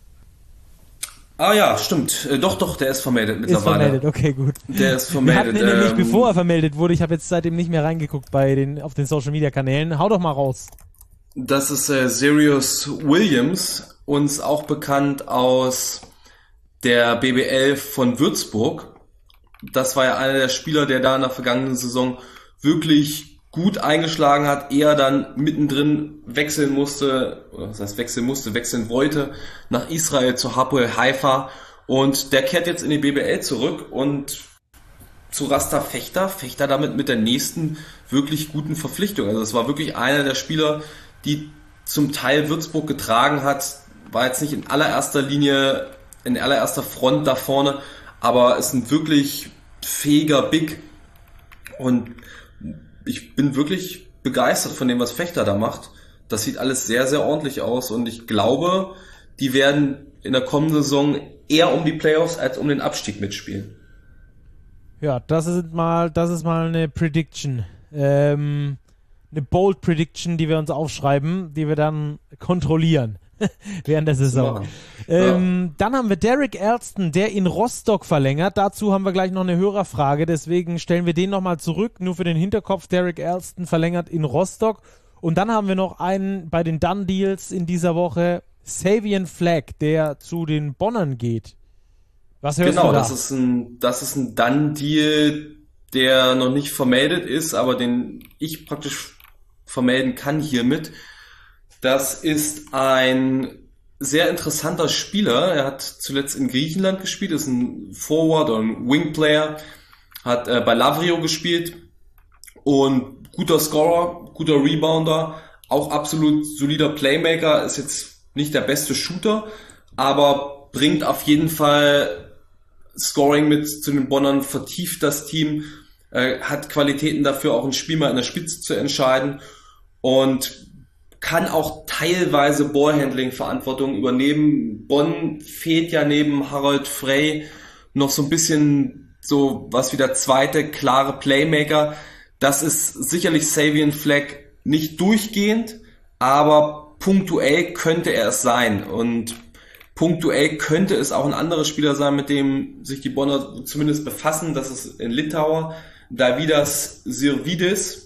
Ah ja, stimmt. Äh, doch, doch, der ist vermeldet mittlerweile. Ist vermeldet, okay, gut. Der ist vermeldet. Wir hatten ihn ähm, nämlich, bevor er vermeldet wurde, ich habe jetzt seitdem nicht mehr reingeguckt bei den auf den Social-Media-Kanälen. Hau doch mal raus. Das ist äh, Sirius Williams, uns auch bekannt aus der B B L von Würzburg. Das war ja einer der Spieler, der da in der vergangenen Saison wirklich gut eingeschlagen hat, eher dann mittendrin wechseln musste, oder das heißt wechseln musste, wechseln wollte, nach Israel zu Hapoel Haifa, und der kehrt jetzt in die B B L zurück und zu Rasta Fechter, Fechter damit mit der nächsten wirklich guten Verpflichtung. Also es war wirklich einer der Spieler, die zum Teil Würzburg getragen hat, war jetzt nicht in allererster Linie, in allererster Front da vorne, aber ist ein wirklich fähiger Big, und ich bin wirklich begeistert von dem, was Fechter da macht. Das sieht alles sehr, sehr ordentlich aus, und ich glaube, die werden in der kommenden Saison eher um die Playoffs als um den Abstieg mitspielen. Ja, das ist mal, das ist mal eine Prediction. Ähm, eine Bold Prediction, die wir uns aufschreiben, die wir dann kontrollieren während der Saison. Ähm, ja. Dann haben wir Derek Elston, der in Rostock verlängert. Dazu haben wir gleich noch eine Hörerfrage, deswegen stellen wir den nochmal zurück. Nur für den Hinterkopf, Derek Elston verlängert in Rostock. Und dann haben wir noch einen bei den Done Deals in dieser Woche, Savion Flagg, der zu den Bonnern geht. Was hörst genau, du da? das ist ein, das ist ein Done-Deal, der noch nicht vermeldet ist, aber den ich praktisch vermelden kann hiermit. Das ist ein sehr interessanter Spieler. Er hat zuletzt in Griechenland gespielt, ist ein Forward oder ein Wing-Player, hat äh, bei Lavrio gespielt und guter Scorer, guter Rebounder, auch absolut solider Playmaker, ist jetzt nicht der beste Shooter, aber bringt auf jeden Fall Scoring mit zu den Bonnern, vertieft das Team, äh, hat Qualitäten dafür, auch ein Spiel mal in der Spitze zu entscheiden und kann auch teilweise Ballhandling-Verantwortung übernehmen. Bonn fehlt ja neben Harold Frey noch so ein bisschen so was wie der zweite klare Playmaker. Das ist sicherlich Savion Flagg nicht durchgehend, aber punktuell könnte er es sein. Und punktuell könnte es auch ein anderer Spieler sein, mit dem sich die Bonner zumindest befassen. Das ist in Litauer Davidas Sirvidis,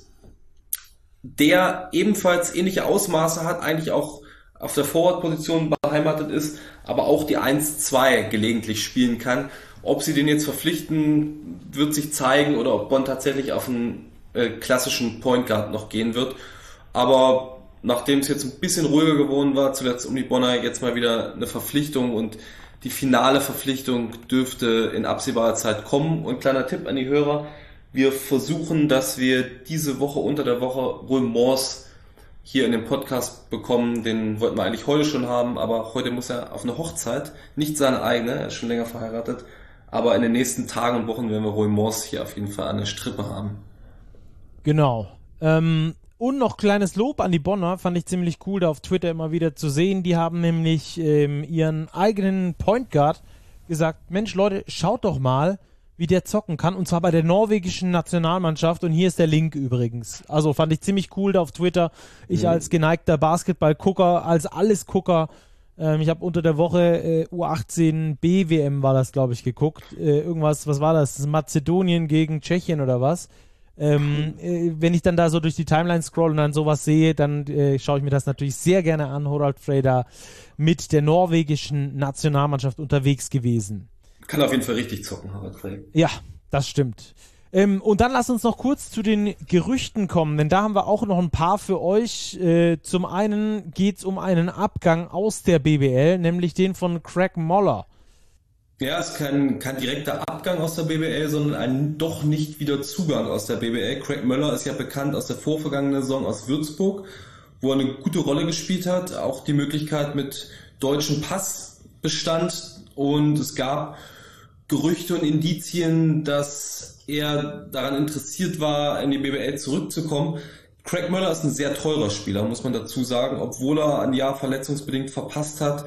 der ebenfalls ähnliche Ausmaße hat, eigentlich auch auf der Forward-Position beheimatet ist, aber auch die eins zwei gelegentlich spielen kann. Ob sie den jetzt verpflichten, wird sich zeigen, oder ob Bonn tatsächlich auf einen äh, klassischen Point Guard noch gehen wird. Aber nachdem es jetzt ein bisschen ruhiger geworden war, zuletzt um die Bonner, jetzt mal wieder eine Verpflichtung, und die finale Verpflichtung dürfte in absehbarer Zeit kommen. Und kleiner Tipp an die Hörer: Wir versuchen, dass wir diese Woche unter der Woche Roel Mors hier in den Podcast bekommen. Den wollten wir eigentlich heute schon haben, aber heute muss er auf eine Hochzeit, nicht seine eigene, er ist schon länger verheiratet. Aber in den nächsten Tagen und Wochen werden wir Roel Mors hier auf jeden Fall an der Strippe haben. Genau. Ähm, und noch kleines Lob an die Bonner, fand ich ziemlich cool, da auf Twitter immer wieder zu sehen. Die haben nämlich ähm, ihren eigenen Point Guard gesagt: Mensch Leute, schaut doch mal, wie der zocken kann, und zwar bei der norwegischen Nationalmannschaft, und hier ist der Link übrigens. Also fand ich ziemlich cool da auf Twitter. Ich mhm. als geneigter Basketball-Gucker, als Alles-Gucker, ähm, ich habe unter der Woche äh, U achtzehn B W M war das, glaube ich, geguckt. Äh, irgendwas, was war das? Mazedonien gegen Tschechien oder was? Ähm, äh, wenn ich dann da so durch die Timeline scroll und dann sowas sehe, dann äh, schaue ich mir das natürlich sehr gerne an. Harald Frey da mit der norwegischen Nationalmannschaft unterwegs gewesen. Kann auf jeden Fall richtig zocken, Harald Frey. Ja, das stimmt. Ähm, und dann lasst uns noch kurz zu den Gerüchten kommen, denn da haben wir auch noch ein paar für euch. Äh, zum einen geht es um einen Abgang aus der B B L, nämlich den von Craig Moller. Ja, es ist kein, kein direkter Abgang aus der B B L, sondern ein doch nicht wieder Zugang aus der B B L. Craig Moller ist ja bekannt aus der vorvergangenen Saison aus Würzburg, wo er eine gute Rolle gespielt hat, auch die Möglichkeit mit deutschem Pass bestand, und es gab Gerüchte und Indizien, dass er daran interessiert war, in die B B L zurückzukommen. Craig Moller ist ein sehr teurer Spieler, muss man dazu sagen, obwohl er ein Jahr verletzungsbedingt verpasst hat.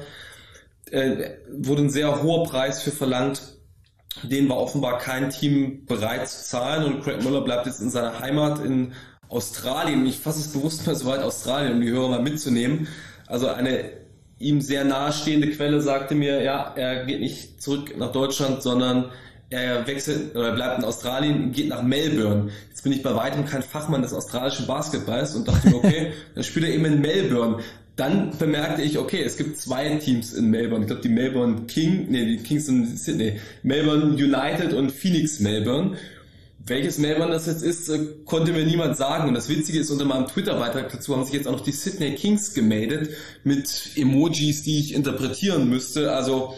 Äh, wurde ein sehr hoher Preis für verlangt. Den war offenbar kein Team bereit zu zahlen, und Craig Moller bleibt jetzt in seiner Heimat in Australien. Ich fasse es bewusst mal so weit, Australien, um die Hörer mal mitzunehmen. Also eine ihm sehr nahestehende Quelle sagte mir, ja, er geht nicht zurück nach Deutschland, sondern er wechselt, oder bleibt in Australien und geht nach Melbourne. Jetzt bin ich bei weitem kein Fachmann des australischen Basketballs und dachte mir, okay, dann spielt er eben in Melbourne. Dann bemerkte ich, okay, es gibt zwei Teams in Melbourne. Ich glaube, die Melbourne King, nee, die Kings in Sydney, Melbourne United und Phoenix Melbourne. welches Melbourne das jetzt ist, konnte mir niemand sagen. Und das Witzige ist, unter meinem Twitter-Beitrag dazu haben sich jetzt auch noch die Sydney Kings gemeldet mit Emojis, die ich interpretieren müsste. Also,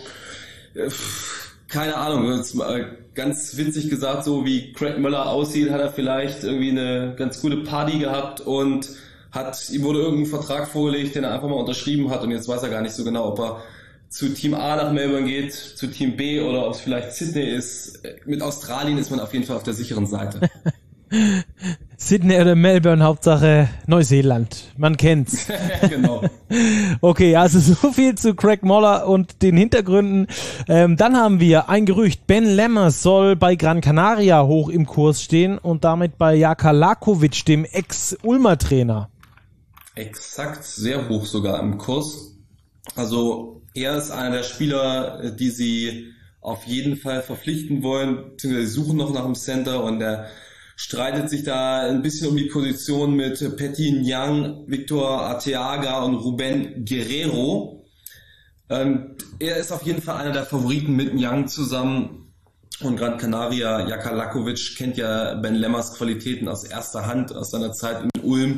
keine Ahnung, jetzt mal ganz witzig gesagt, so wie Craig Miller aussieht, hat er vielleicht irgendwie eine ganz gute Party gehabt und hat, ihm wurde irgendein Vertrag vorgelegt, den er einfach mal unterschrieben hat und jetzt weiß er gar nicht so genau, ob er zu Team A nach Melbourne geht, zu Team B oder ob es vielleicht Sydney ist. Mit Australien ist man auf jeden Fall auf der sicheren Seite. Sydney oder Melbourne, Hauptsache Neuseeland. Man kennt's. Genau. Okay, also so viel zu Craig Moller und den Hintergründen. Ähm, dann haben wir ein Gerücht. Ben Lemmers soll bei Gran Canaria hoch im Kurs stehen und damit bei Jaka Lakovic, dem Ex-Ulmer Trainer. Exakt, sehr hoch sogar im Kurs. Also er ist einer der Spieler, die sie auf jeden Fall verpflichten wollen, beziehungsweise suchen noch nach einem Center und er streitet sich da ein bisschen um die Position mit Petty Nyang, Victor Arteaga und Ruben Guerrero. Und er ist auf jeden Fall einer der Favoriten mit Nyang zusammen und Gran Canaria. Jaka Lakovic kennt ja Ben Lemmers Qualitäten aus erster Hand, aus seiner Zeit in Ulm.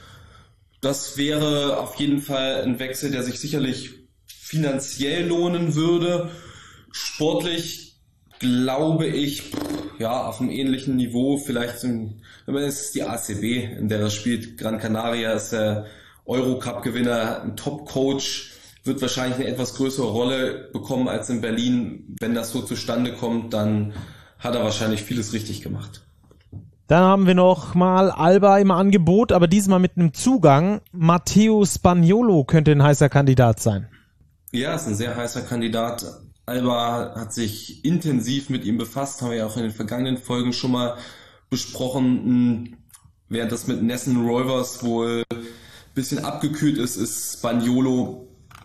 Das wäre auf jeden Fall ein Wechsel, der sich sicherlich finanziell lohnen würde. Sportlich glaube ich, ja, auf einem ähnlichen Niveau, vielleicht, wenn man es ist die A C B, in der er spielt. Gran Canaria ist der Eurocup-Gewinner, ein Top-Coach, wird wahrscheinlich eine etwas größere Rolle bekommen als in Berlin. Wenn das so zustande kommt, dann hat er wahrscheinlich vieles richtig gemacht. Dann haben wir noch mal Alba im Angebot, aber diesmal mit einem Zugang. Matteo Spaniolo könnte ein heißer Kandidat sein. Ja, ist ein sehr heißer Kandidat. Alba hat sich intensiv mit ihm befasst, haben wir ja auch in den vergangenen Folgen schon mal besprochen. Während das mit Nesson Rovers wohl ein bisschen abgekühlt ist, ist Spaniolo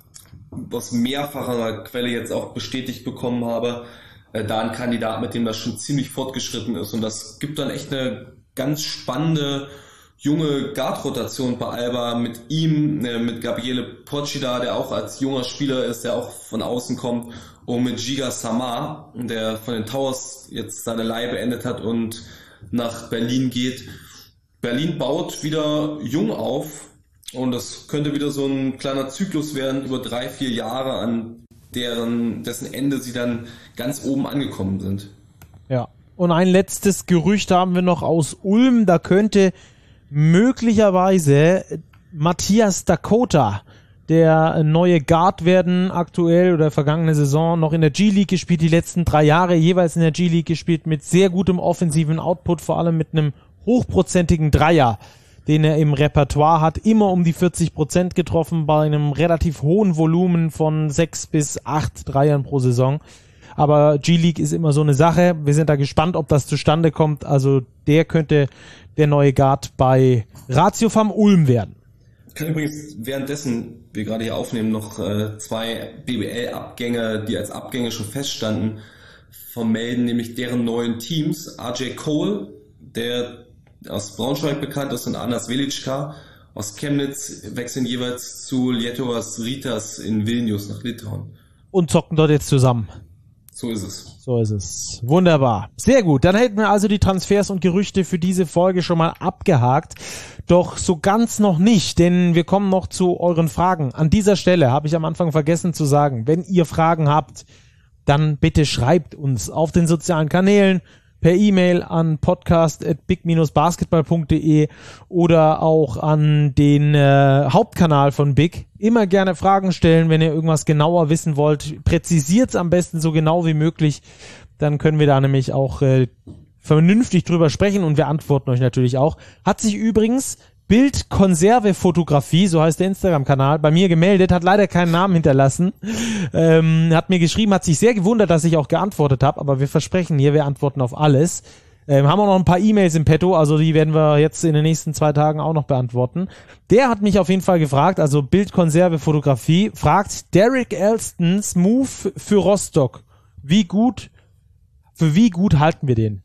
aus mehrfacher Quelle jetzt auch bestätigt bekommen habe, da ein Kandidat, mit dem das schon ziemlich fortgeschritten ist. Und das gibt dann echt eine ganz spannende junge Guard-Rotation bei Alba mit ihm, mit Gabriele Procida, der auch als junger Spieler ist, der auch von außen kommt, und mit Giga Samar, der von den Towers jetzt seine Leihe beendet hat und nach Berlin geht. Berlin baut wieder jung auf und das könnte wieder so ein kleiner Zyklus werden über drei, vier Jahre, an deren, dessen Ende sie dann ganz oben angekommen sind. Ja, und ein letztes Gerücht haben wir noch aus Ulm, da könnte möglicherweise Matthias Dakota der neue Guard werden, aktuell oder vergangene Saison noch in der G-League gespielt, die letzten drei Jahre jeweils in der G-League gespielt, mit sehr gutem offensiven Output, vor allem mit einem hochprozentigen Dreier, den er im Repertoire hat, immer um die vierzig Prozent getroffen, bei einem relativ hohen Volumen von sechs bis acht Dreiern pro Saison. Aber G-League ist immer so eine Sache. Wir sind da gespannt, ob das zustande kommt. Also der könnte der neue Guard bei Ratio Farm Ulm werden. Ich kann übrigens währenddessen wir gerade hier aufnehmen noch äh, zwei B B L-Abgänge, die als Abgänge schon feststanden, vermelden, nämlich deren neuen Teams. R J Cole, der aus Braunschweig bekannt ist, und Anas Velicka aus Chemnitz wechseln jeweils zu Lietuvos Rytas in Vilnius nach Litauen. Und zocken dort jetzt zusammen. So ist es. So ist es. Wunderbar. Sehr gut. Dann hätten wir also die Transfers und Gerüchte für diese Folge schon mal abgehakt. Doch so ganz noch nicht, denn wir kommen noch zu euren Fragen. An dieser Stelle habe ich am Anfang vergessen zu sagen, wenn ihr Fragen habt, dann bitte schreibt uns auf den sozialen Kanälen, per E-Mail an podcast at big dash basketball punkt de oder auch an den äh, Hauptkanal von Big. Immer gerne Fragen stellen, wenn ihr irgendwas genauer wissen wollt. Präzisiert es am besten so genau wie möglich. Dann können wir da nämlich auch äh, vernünftig drüber sprechen und wir antworten euch natürlich auch. Hat sich übrigens Bildkonserve-Fotografie, so heißt der Instagram-Kanal, bei mir gemeldet, hat leider keinen Namen hinterlassen, ähm, hat mir geschrieben, hat sich sehr gewundert, dass ich auch geantwortet habe, aber wir versprechen hier, wir antworten auf alles. Ähm, haben auch noch ein paar E-Mails im Petto, also die werden wir jetzt in den nächsten zwei Tagen auch noch beantworten. Der hat mich auf jeden Fall gefragt, also Bildkonserve-Fotografie, fragt Derek Elstons Move für Rostock. Wie gut, für wie gut halten wir den?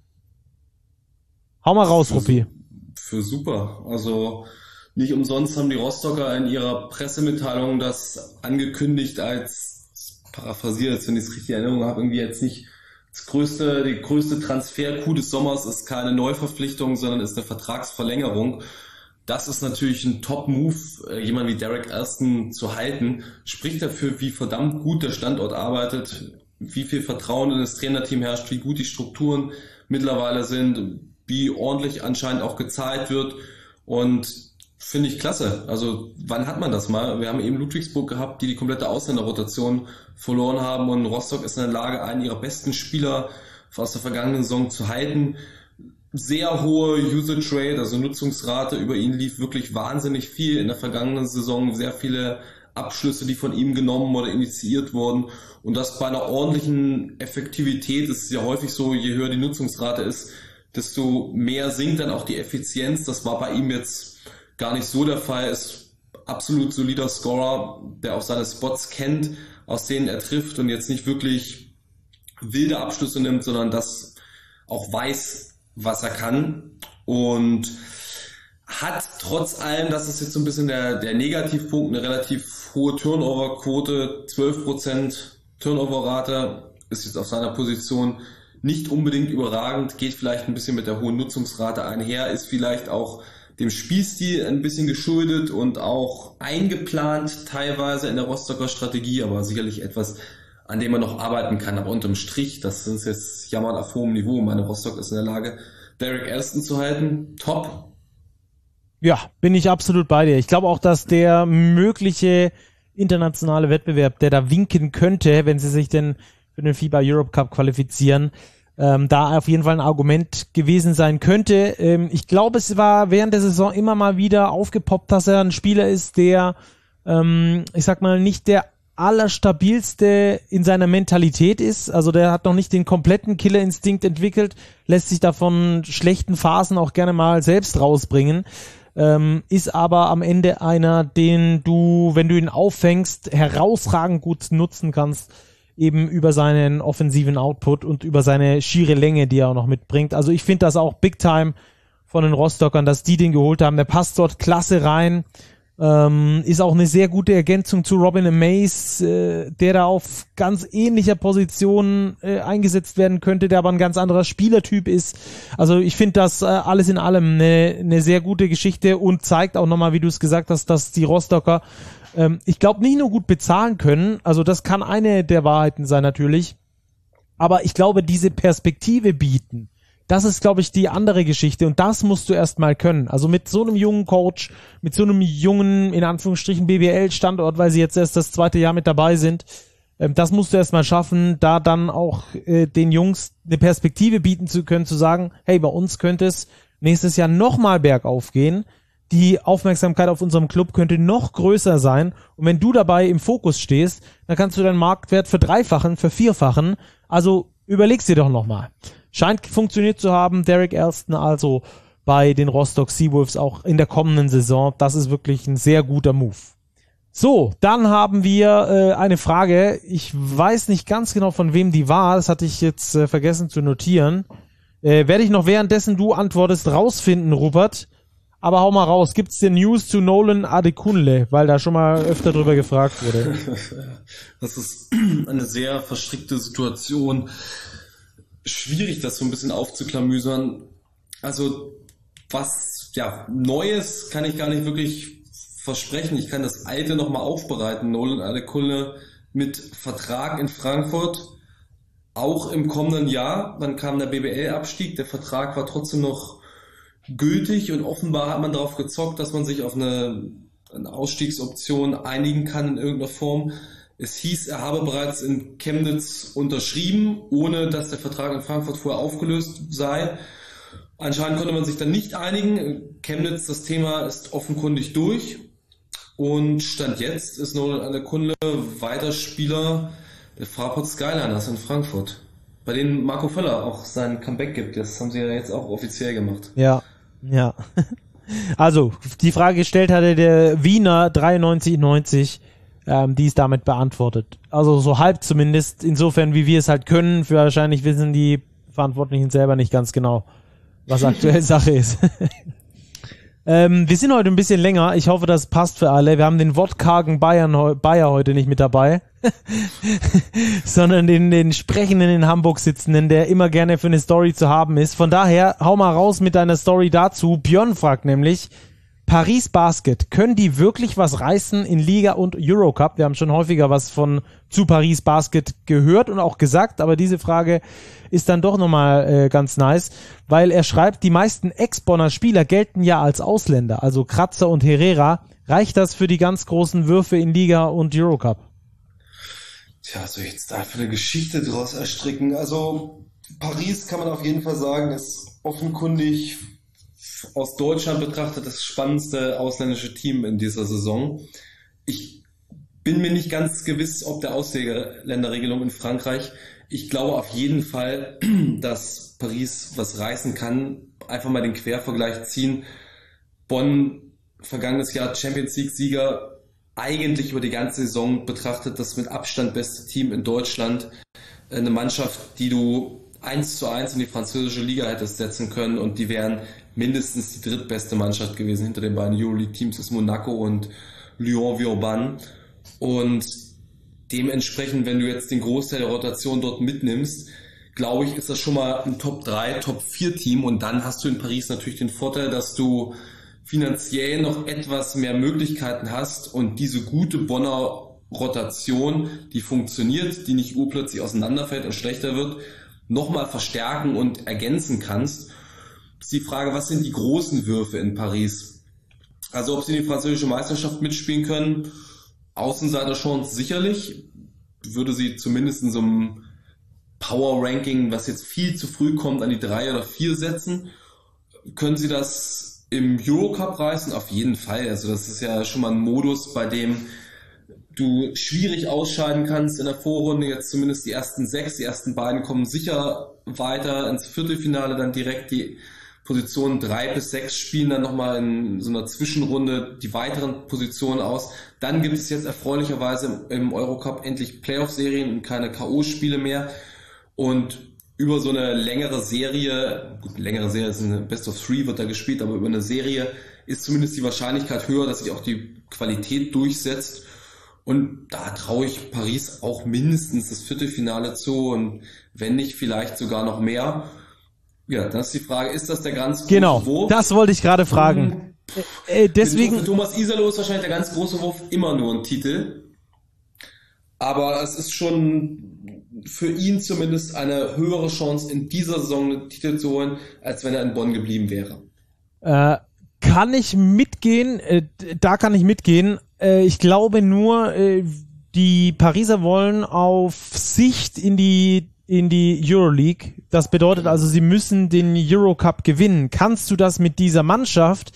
Hau mal raus, Ruppi. Für super. Also nicht umsonst haben die Rostocker in ihrer Pressemitteilung das angekündigt als, paraphrasiert, wenn ich es richtig in Erinnerung habe, irgendwie jetzt nicht Das größte, die größte Transfer-Coup des Sommers ist keine Neuverpflichtung, sondern ist eine Vertragsverlängerung. Das ist natürlich ein Top-Move, jemand wie Derek Alston zu halten. Spricht dafür, wie verdammt gut der Standort arbeitet, wie viel Vertrauen in das Trainerteam herrscht, wie gut die Strukturen mittlerweile sind, wie ordentlich anscheinend auch gezahlt wird. Und finde ich klasse. Also wann hat man das mal? Wir haben eben Ludwigsburg gehabt, die die komplette Ausländerrotation verloren haben, und Rostock ist in der Lage, einen ihrer besten Spieler aus der vergangenen Saison zu halten. Sehr hohe Usage Rate, also Nutzungsrate, über ihn lief wirklich wahnsinnig viel in der vergangenen Saison, sehr viele Abschlüsse, die von ihm genommen oder initiiert wurden, und das bei einer ordentlichen Effektivität. Es ist ja häufig so, je höher die Nutzungsrate ist, desto mehr sinkt dann auch die Effizienz. Das war bei ihm jetzt gar nicht so der Fall. Ist absolut solider Scorer, der auch seine Spots kennt, aus denen er trifft und jetzt nicht wirklich wilde Abschlüsse nimmt, sondern das auch weiß, was er kann, und hat trotz allem, das ist jetzt so ein bisschen der, der Negativpunkt, eine relativ hohe Turnover-Quote, zwölf Prozent Turnover-Rate, ist jetzt auf seiner Position nicht unbedingt überragend, geht vielleicht ein bisschen mit der hohen Nutzungsrate einher, ist vielleicht auch dem Spielstil ein bisschen geschuldet und auch eingeplant teilweise in der Rostocker Strategie, aber sicherlich etwas, an dem man noch arbeiten kann. Aber unterm Strich, das ist jetzt Jammern auf hohem Niveau. Meine Rostock ist in der Lage, Derek Alston zu halten. Top. Ja, bin ich absolut bei dir. Ich glaube auch, dass der mögliche internationale Wettbewerb, der da winken könnte, wenn sie sich denn für den FIBA Europe Cup qualifizieren, ähm, da auf jeden Fall ein Argument gewesen sein könnte. Ähm, ich glaube, es war während der Saison immer mal wieder aufgepoppt, dass er ein Spieler ist, der, ähm, ich sag mal, nicht der allerstabilste in seiner Mentalität ist. Also der hat noch nicht den kompletten Killerinstinkt entwickelt, lässt sich davon schlechten Phasen auch gerne mal selbst rausbringen, ähm, ist aber am Ende einer, den du, wenn du ihn auffängst, herausragend gut nutzen kannst, eben über seinen offensiven Output und über seine schiere Länge, die er auch noch mitbringt. Also ich finde das auch Big Time von den Rostockern, dass die den geholt haben. Der passt dort klasse rein. Ähm, ist auch eine sehr gute Ergänzung zu Robin Amaze, äh, der da auf ganz ähnlicher Position äh, eingesetzt werden könnte, der aber ein ganz anderer Spielertyp ist. Also ich finde das äh, alles in allem eine, eine sehr gute Geschichte und zeigt auch nochmal, wie du es gesagt hast, dass die Rostocker, ähm, ich glaube, nicht nur gut bezahlen können, also das kann eine der Wahrheiten sein natürlich, aber ich glaube, diese Perspektive bieten, das ist, glaube ich, die andere Geschichte, und das musst du erst mal können. Also mit so einem jungen Coach, mit so einem jungen, in Anführungsstrichen, B B L-Standort, weil sie jetzt erst das zweite Jahr mit dabei sind, ähm, das musst du erst mal schaffen, da dann auch äh, den Jungs eine Perspektive bieten zu können, zu sagen, hey, bei uns könnte es nächstes Jahr nochmal bergauf gehen, die Aufmerksamkeit auf unserem Club könnte noch größer sein, und wenn du dabei im Fokus stehst, dann kannst du deinen Marktwert verdreifachen, vervierfachen, also überleg's dir doch nochmal. Scheint funktioniert zu haben, Derek Alston also bei den Rostock Seawolves auch in der kommenden Saison. Das ist wirklich ein sehr guter Move. So, dann haben wir äh, eine Frage. Ich weiß nicht ganz genau, von wem die war. Das hatte ich jetzt äh, vergessen zu notieren. Äh, werde ich noch währenddessen du antwortest rausfinden, Rupert. Aber hau mal raus. Gibt's denn News zu Nolan Adekunle? Weil da schon mal öfter drüber gefragt wurde. Das ist eine sehr verstrickte Situation. Schwierig, das so ein bisschen aufzuklamüsern. Also was ja Neues kann ich gar nicht wirklich versprechen. Ich kann das Alte nochmal aufbereiten. Nolan Adekunle mit Vertrag in Frankfurt, auch im kommenden Jahr. Dann kam der B B L-Abstieg. Der Vertrag war trotzdem noch gültig, und offenbar hat man darauf gezockt, dass man sich auf eine, eine Ausstiegsoption einigen kann in irgendeiner Form. Es hieß, er habe bereits in Chemnitz unterschrieben, ohne dass der Vertrag in Frankfurt vorher aufgelöst sei. Anscheinend konnte man sich dann nicht einigen. Chemnitz, das Thema ist offenkundig durch. Und Stand jetzt ist Nolan Adekunle weiter Spieler der Fraport Skyliners in Frankfurt, bei denen Marco Völler auch sein Comeback gibt. Das haben sie ja jetzt auch offiziell gemacht. Ja, ja. Also, die Frage gestellt hatte der Wiener dreiundneunzig neunzig. Ähm, die ist damit beantwortet. Also so halb zumindest, insofern wie wir es halt können. Für wahrscheinlich wissen die Verantwortlichen selber nicht ganz genau, was aktuell Sache ist. Ähm, wir sind heute ein bisschen länger. Ich hoffe, das passt für alle. Wir haben den wortkargen Bayern, Bayer heute nicht mit dabei, sondern den, den Sprechenden in Hamburg sitzenden, der immer gerne für eine Story zu haben ist. Von daher, hau mal raus mit deiner Story dazu. Björn fragt nämlich, Paris Basket, können die wirklich was reißen in Liga und Eurocup? Wir haben schon häufiger was von zu Paris Basket gehört und auch gesagt, aber diese Frage ist dann doch nochmal äh, ganz nice, weil er schreibt, die meisten Ex-Bonner Spieler gelten ja als Ausländer, also Kratzer und Herrera. Reicht das für die ganz großen Würfe in Liga und Eurocup? Tja, soll ich jetzt da für eine Geschichte draus erstricken? Also Paris, kann man auf jeden Fall sagen, ist offenkundig aus Deutschland betrachtet das spannendste ausländische Team in dieser Saison. Ich bin mir nicht ganz gewiss, ob der Ausländerregelung in Frankreich. Ich glaube auf jeden Fall, dass Paris was reißen kann. Einfach mal den Quervergleich ziehen. Bonn, vergangenes Jahr Champions League Sieger, eigentlich über die ganze Saison betrachtet das mit Abstand beste Team in Deutschland. Eine Mannschaft, die du eins zu eins in die französische Liga hättest setzen können und die wären mindestens die drittbeste Mannschaft gewesen hinter den beiden Euroleague-Teams, ist Monaco und Lyon-Villeurbanne. Und dementsprechend, wenn du jetzt den Großteil der Rotation dort mitnimmst, glaube ich, ist das schon mal ein Top drei, Top vier Team und dann hast du in Paris natürlich den Vorteil, dass du finanziell noch etwas mehr Möglichkeiten hast und diese gute Bonner Rotation, die funktioniert, die nicht urplötzlich auseinanderfällt und schlechter wird, nochmal verstärken und ergänzen kannst. Ist die Frage, was sind die großen Würfe in Paris? Also ob sie die französische Meisterschaft mitspielen können, Außenseiter-Chance sicherlich, würde sie zumindest in so einem Power-Ranking, was jetzt viel zu früh kommt, an die drei oder vier setzen. Können sie das im Eurocup reißen? Auf jeden Fall. Also das ist ja schon mal ein Modus, bei dem du schwierig ausscheiden kannst in der Vorrunde, jetzt zumindest die ersten sechs, die ersten beiden kommen sicher weiter ins Viertelfinale, dann direkt die Positionen drei bis sechs spielen dann nochmal in so einer Zwischenrunde die weiteren Positionen aus. Dann gibt es jetzt erfreulicherweise im Eurocup endlich Playoff-Serien und keine K O-Spiele mehr und über so eine längere Serie, gut, eine längere Serie ist eine Best of Three, wird da gespielt, aber über eine Serie ist zumindest die Wahrscheinlichkeit höher, dass sich auch die Qualität durchsetzt. Und da traue ich Paris auch mindestens das Viertelfinale zu und wenn nicht, vielleicht sogar noch mehr. Ja, das ist die Frage, ist das der ganz große genau, Wurf? Genau, das wollte ich gerade fragen. Hm. Äh, deswegen Für Thomas Iserloh ist wahrscheinlich der ganz große Wurf immer nur ein Titel. Aber es ist schon für ihn zumindest eine höhere Chance, in dieser Saison einen Titel zu holen, als wenn er in Bonn geblieben wäre. Äh, kann ich mitgehen, äh, da kann ich mitgehen. Äh, ich glaube nur, äh, die Pariser wollen auf Sicht in die in die Euroleague. Das bedeutet also, sie müssen den Eurocup gewinnen. Kannst du das mit dieser Mannschaft?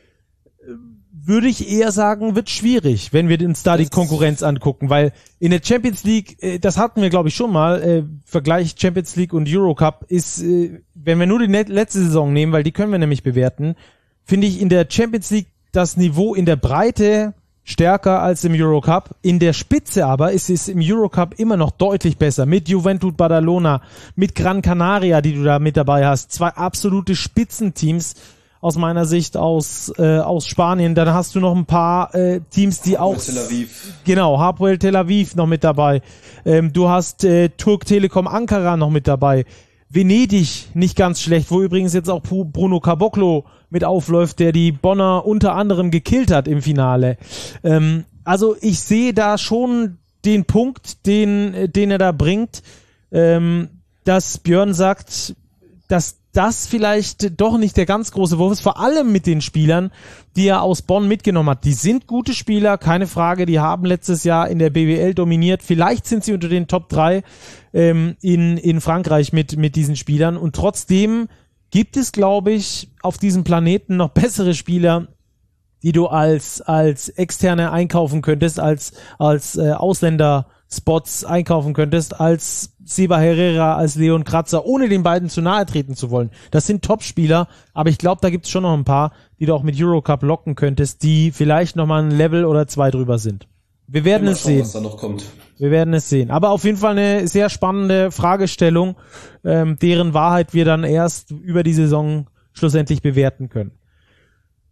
Würde ich eher sagen, wird schwierig, wenn wir uns da die Konkurrenz angucken, weil in der Champions League, äh, das hatten wir glaube ich schon mal, äh, Vergleich Champions League und Eurocup ist, äh, wenn wir nur die net- letzte Saison nehmen, weil die können wir nämlich bewerten, finde ich in der Champions League das Niveau in der Breite stärker als im Eurocup. In der Spitze aber ist es im Eurocup immer noch deutlich besser. Mit Juventud Badalona, mit Gran Canaria, die du da mit dabei hast. Zwei absolute Spitzenteams aus meiner Sicht aus äh, aus Spanien. Dann hast du noch ein paar äh, Teams, die auch... Tel Aviv. Genau, Hapoel Tel Aviv noch mit dabei. Ähm, du hast äh, Turk Telekom Ankara noch mit dabei. Venedig nicht ganz schlecht, wo übrigens jetzt auch Bruno Caboclo mit aufläuft, der die Bonner unter anderem gekillt hat im Finale. Ähm, also ich sehe da schon den Punkt, den, den er da bringt, ähm, dass Björn sagt, dass das vielleicht doch nicht der ganz große Wurf ist, vor allem mit den Spielern, die er aus Bonn mitgenommen hat. Die sind gute Spieler, keine Frage, die haben letztes Jahr in der B W L dominiert. Vielleicht sind sie unter den Top drei ähm, in, in Frankreich mit, mit diesen Spielern und trotzdem gibt es, glaube ich, auf diesem Planeten noch bessere Spieler, die du als als Externe einkaufen könntest, als als äh, Ausländer-Spots einkaufen könntest, als Seba Herrera, als Leon Kratzer, ohne den beiden zu nahe treten zu wollen. Das sind Top-Spieler, aber ich glaube, da gibt es schon noch ein paar, die du auch mit Eurocup locken könntest, die vielleicht nochmal ein Level oder zwei drüber sind. Wir werden es sehen. Was da noch kommt. Wir werden es sehen. Aber auf jeden Fall eine sehr spannende Fragestellung, ähm, deren Wahrheit wir dann erst über die Saison schlussendlich bewerten können.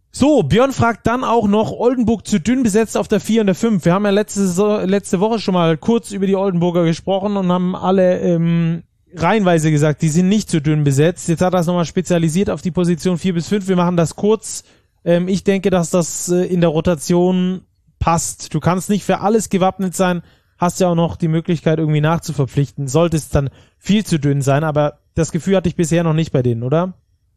So, Björn fragt dann auch noch, Oldenburg zu dünn besetzt auf der vier und der fünf. Wir haben ja letzte, letzte Woche schon mal kurz über die Oldenburger gesprochen und haben alle ähm, reihenweise gesagt, die sind nicht zu dünn besetzt. Jetzt hat er es nochmal spezialisiert auf die Position vier bis fünf. Wir machen das kurz. Ähm, ich denke, dass das äh, in der Rotation passt. Du kannst nicht für alles gewappnet sein, hast ja auch noch die Möglichkeit irgendwie nachzuverpflichten. Sollte es dann viel zu dünn sein, aber das Gefühl hatte ich bisher noch nicht bei denen, oder?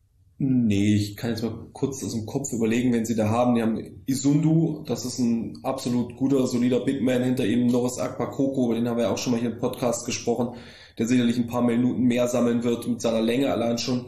Nee, ich kann jetzt mal kurz aus dem Kopf überlegen, wen sie da haben. Die haben Isundu, das ist ein absolut guter, solider Big Man, hinter ihm Norris Akpakoko, über den haben wir ja auch schon mal hier im Podcast gesprochen, der sicherlich ein paar Minuten mehr sammeln wird, mit seiner Länge allein schon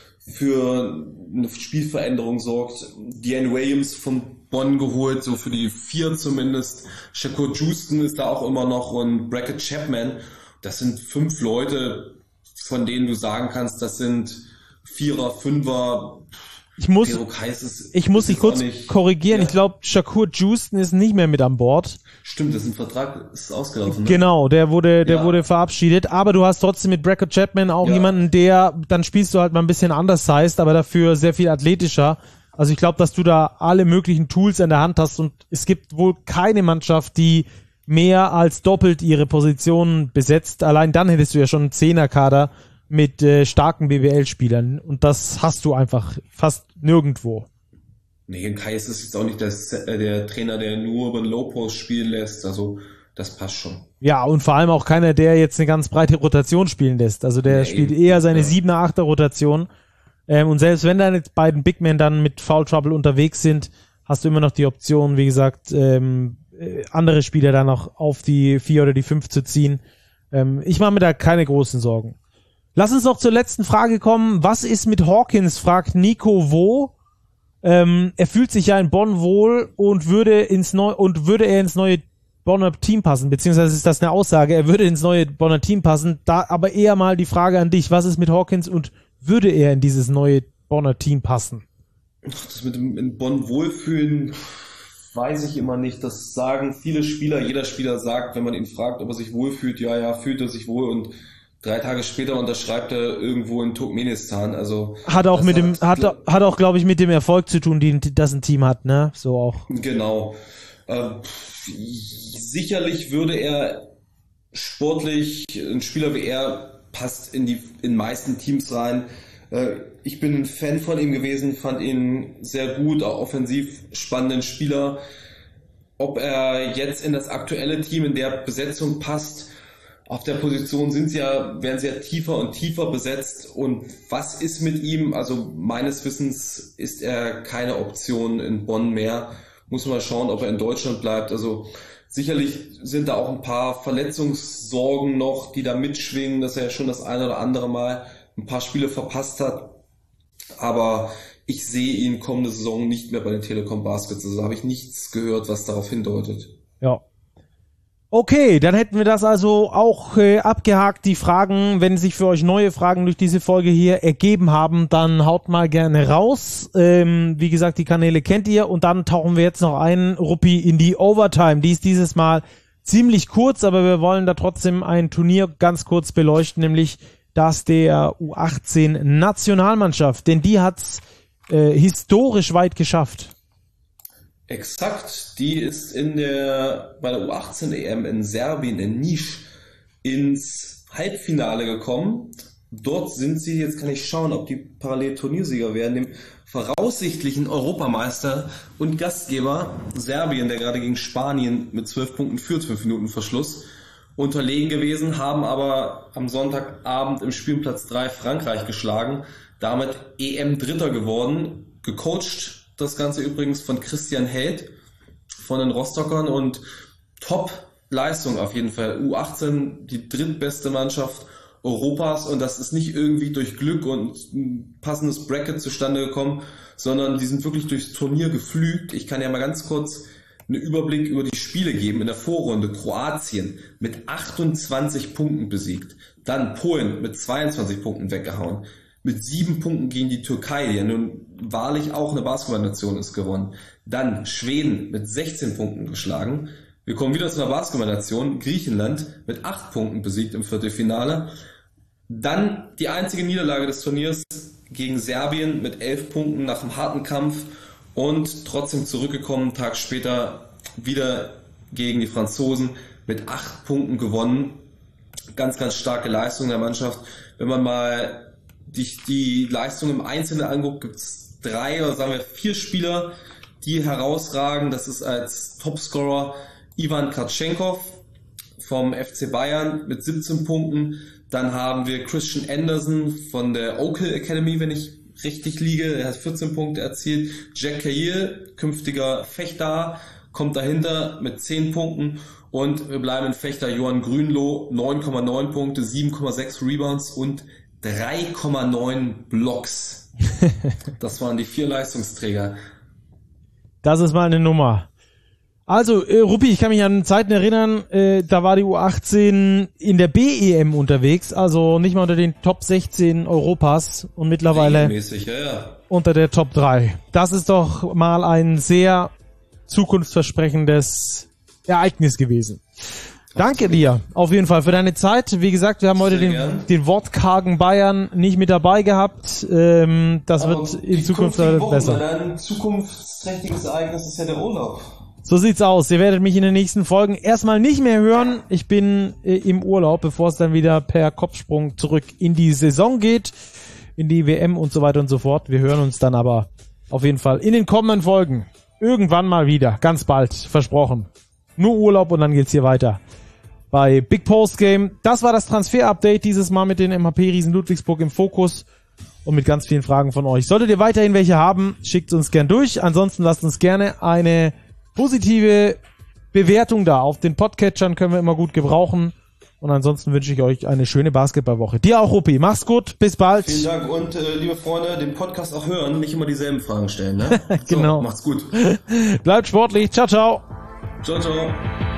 für eine Spielveränderung sorgt. Deanne Williams von Bonn geholt, so für die vier zumindest. Shakur Houston ist da auch immer noch und Brackett Chapman. Das sind fünf Leute, von denen du sagen kannst, das sind Vierer, Fünfer. Ich muss, ist, ich muss dich kurz nicht, korrigieren. Ja. Ich glaube, Shakur Houston ist nicht mehr mit an Bord. Stimmt, das ist ein Vertrag, ist ausgelaufen. Ne? Genau, der wurde, der ja. wurde verabschiedet. Aber du hast trotzdem mit Brackett Chapman auch ja. jemanden, der, dann spielst du halt mal ein bisschen anders heißt, aber dafür sehr viel athletischer. Also ich glaube, dass du da alle möglichen Tools in der Hand hast und es gibt wohl keine Mannschaft, die mehr als doppelt ihre Positionen besetzt. Allein dann hättest du ja schon einen Zehnerkader mit äh, starken B W L-Spielern und das hast du einfach fast nirgendwo. Nee, Kai ist es jetzt auch nicht das, äh, der Trainer, der nur über den Low-Post spielen lässt, also das passt schon. Ja, und vor allem auch keiner, der jetzt eine ganz breite Rotation spielen lässt, also der nee, spielt eher seine siebener, ja. achter Rotation ähm, und selbst wenn deine beiden Big Men dann mit Foul Trouble unterwegs sind, hast du immer noch die Option, wie gesagt, ähm, äh, andere Spieler dann noch auf die vier oder die fünf zu ziehen. Ähm, ich mache mir da keine großen Sorgen. Lass uns noch zur letzten Frage kommen. Was ist mit Hawkins, fragt Nico Wo. Ähm, er fühlt sich ja in Bonn wohl und würde ins neu und würde er ins neue Bonner Team passen, beziehungsweise ist das eine Aussage, er würde ins neue Bonner Team passen. Da aber eher mal die Frage an dich, was ist mit Hawkins und würde er in dieses neue Bonner Team passen? Das mit dem in Bonn wohlfühlen, weiß ich immer nicht. Das sagen viele Spieler. Jeder Spieler sagt, wenn man ihn fragt, ob er sich wohlfühlt, ja, ja, fühlt er sich wohl und drei Tage später unterschreibt er irgendwo in Turkmenistan. Also hat auch mit dem hat hat auch glaube ich mit dem Erfolg zu tun, den das ein Team hat, ne? So auch. Genau. Äh, sicherlich würde er sportlich, ein Spieler wie er passt in die in meisten Teams rein. Äh, ich bin ein Fan von ihm gewesen, fand ihn sehr gut, auch offensiv spannenden Spieler. Ob er jetzt in das aktuelle Team in der Besetzung passt, auf der Position sind sie ja, werden sie ja tiefer und tiefer besetzt. Und was ist mit ihm? Also meines Wissens ist er keine Option in Bonn mehr. Muss man mal schauen, ob er in Deutschland bleibt. Also sicherlich sind da auch ein paar Verletzungssorgen noch, die da mitschwingen, dass er ja schon das eine oder andere Mal ein paar Spiele verpasst hat. Aber ich sehe ihn kommende Saison nicht mehr bei den Telekom Baskets. Also habe ich nichts gehört, was darauf hindeutet. Ja. Okay, dann hätten wir das also auch äh, abgehakt, die Fragen. Wenn sich für euch neue Fragen durch diese Folge hier ergeben haben, dann haut mal gerne raus. Ähm, wie gesagt, die Kanäle kennt ihr und dann tauchen wir jetzt noch ein, Ruppi, in die Overtime. Die ist dieses Mal ziemlich kurz, aber wir wollen da trotzdem ein Turnier ganz kurz beleuchten, nämlich das der U achtzehn Nationalmannschaft, denn die hat's äh, historisch weit geschafft. Exakt, die ist in der bei der U achtzehn E M in Serbien in Niš ins Halbfinale gekommen. Dort sind sie, jetzt kann ich schauen, ob die parallel Turniersieger werden, dem voraussichtlichen Europameister und Gastgeber Serbien, der gerade gegen Spanien mit zwölf Punkten führt, fünf Minuten Verschluss, unterlegen gewesen, haben aber am Sonntagabend im Spielplatz drei Frankreich geschlagen, damit E M-Dritter geworden, gecoacht das Ganze übrigens von Christian Held von den Rostockern und Top-Leistung auf jeden Fall. U achtzehn, die drittbeste Mannschaft Europas und das ist nicht irgendwie durch Glück und ein passendes Bracket zustande gekommen, sondern die sind wirklich durchs Turnier geflügt. Ich kann ja mal ganz kurz einen Überblick über die Spiele geben. In der Vorrunde Kroatien mit achtundzwanzig Punkten besiegt, dann Polen mit zweiundzwanzig Punkten weggehauen, mit sieben Punkten gegen die Türkei, die ja nun wahrlich auch eine Basketballnation ist, gewonnen. Dann Schweden mit sechzehn Punkten geschlagen. Wir kommen wieder zu einer Basketballnation. Griechenland mit acht Punkten besiegt im Viertelfinale. Dann die einzige Niederlage des Turniers gegen Serbien mit elf Punkten nach einem harten Kampf. und trotzdem zurückgekommen, einen Tag später wieder gegen die Franzosen mit acht Punkten gewonnen. Ganz, ganz starke Leistung der Mannschaft. Wenn man mal die, die Leistung im Einzelnen anguckt, gibt es drei oder sagen wir vier Spieler, die herausragen. Das ist als Topscorer Ivan Kartschenkov vom F C Bayern mit siebzehn Punkten. Dann haben wir Christian Anderson von der Oakhill Academy, wenn ich richtig liege. Er hat vierzehn Punkte erzielt. Jack Cahill, künftiger Fechter, kommt dahinter mit zehn Punkten. Und wir bleiben in Fechter Johann Grünloh, neun Komma neun Punkte, sieben Komma sechs Rebounds und drei Komma neun Blocks. Das waren die vier Leistungsträger. Das ist mal eine Nummer. Also, äh, Ruppi, ich kann mich an Zeiten erinnern, äh, da war die U achtzehn in der B E M unterwegs, also nicht mal unter den Top sechzehn Europas und mittlerweile Regelmäßig, ja, ja. unter der Top drei. Das ist doch mal ein sehr zukunftsversprechendes Ereignis gewesen. Danke dir auf jeden Fall für deine Zeit. Wie gesagt, wir haben heute den, den wortkargen Bayern nicht mit dabei gehabt. Ähm, das Aber wird in Zukunft besser. Ein zukunftsträchtiges Ereignis ist ja der Urlaub. So sieht's aus. Ihr werdet mich in den nächsten Folgen erstmal nicht mehr hören. Ich bin äh, im Urlaub, bevor es dann wieder per Kopfsprung zurück in die Saison geht, in die W M und so weiter und so fort. Wir hören uns dann aber auf jeden Fall in den kommenden Folgen irgendwann mal wieder. Ganz bald. Versprochen. Nur Urlaub und dann geht's hier weiter bei Big Post Game. Das war das Transfer-Update dieses Mal mit den M H P-Riesen Ludwigsburg im Fokus und mit ganz vielen Fragen von euch. Solltet ihr weiterhin welche haben, schickt uns gern durch. Ansonsten lasst uns gerne eine positive Bewertung da. Auf den Podcatchern können wir immer gut gebrauchen. Und ansonsten wünsche ich euch eine schöne Basketballwoche. Dir auch, Ruppi. Mach's gut. Bis bald. Vielen Dank und äh, liebe Freunde, den Podcast auch hören, nicht immer dieselben Fragen stellen. Ne? Genau. So, macht's gut. Bleibt sportlich. Ciao, ciao. Ciao, ciao.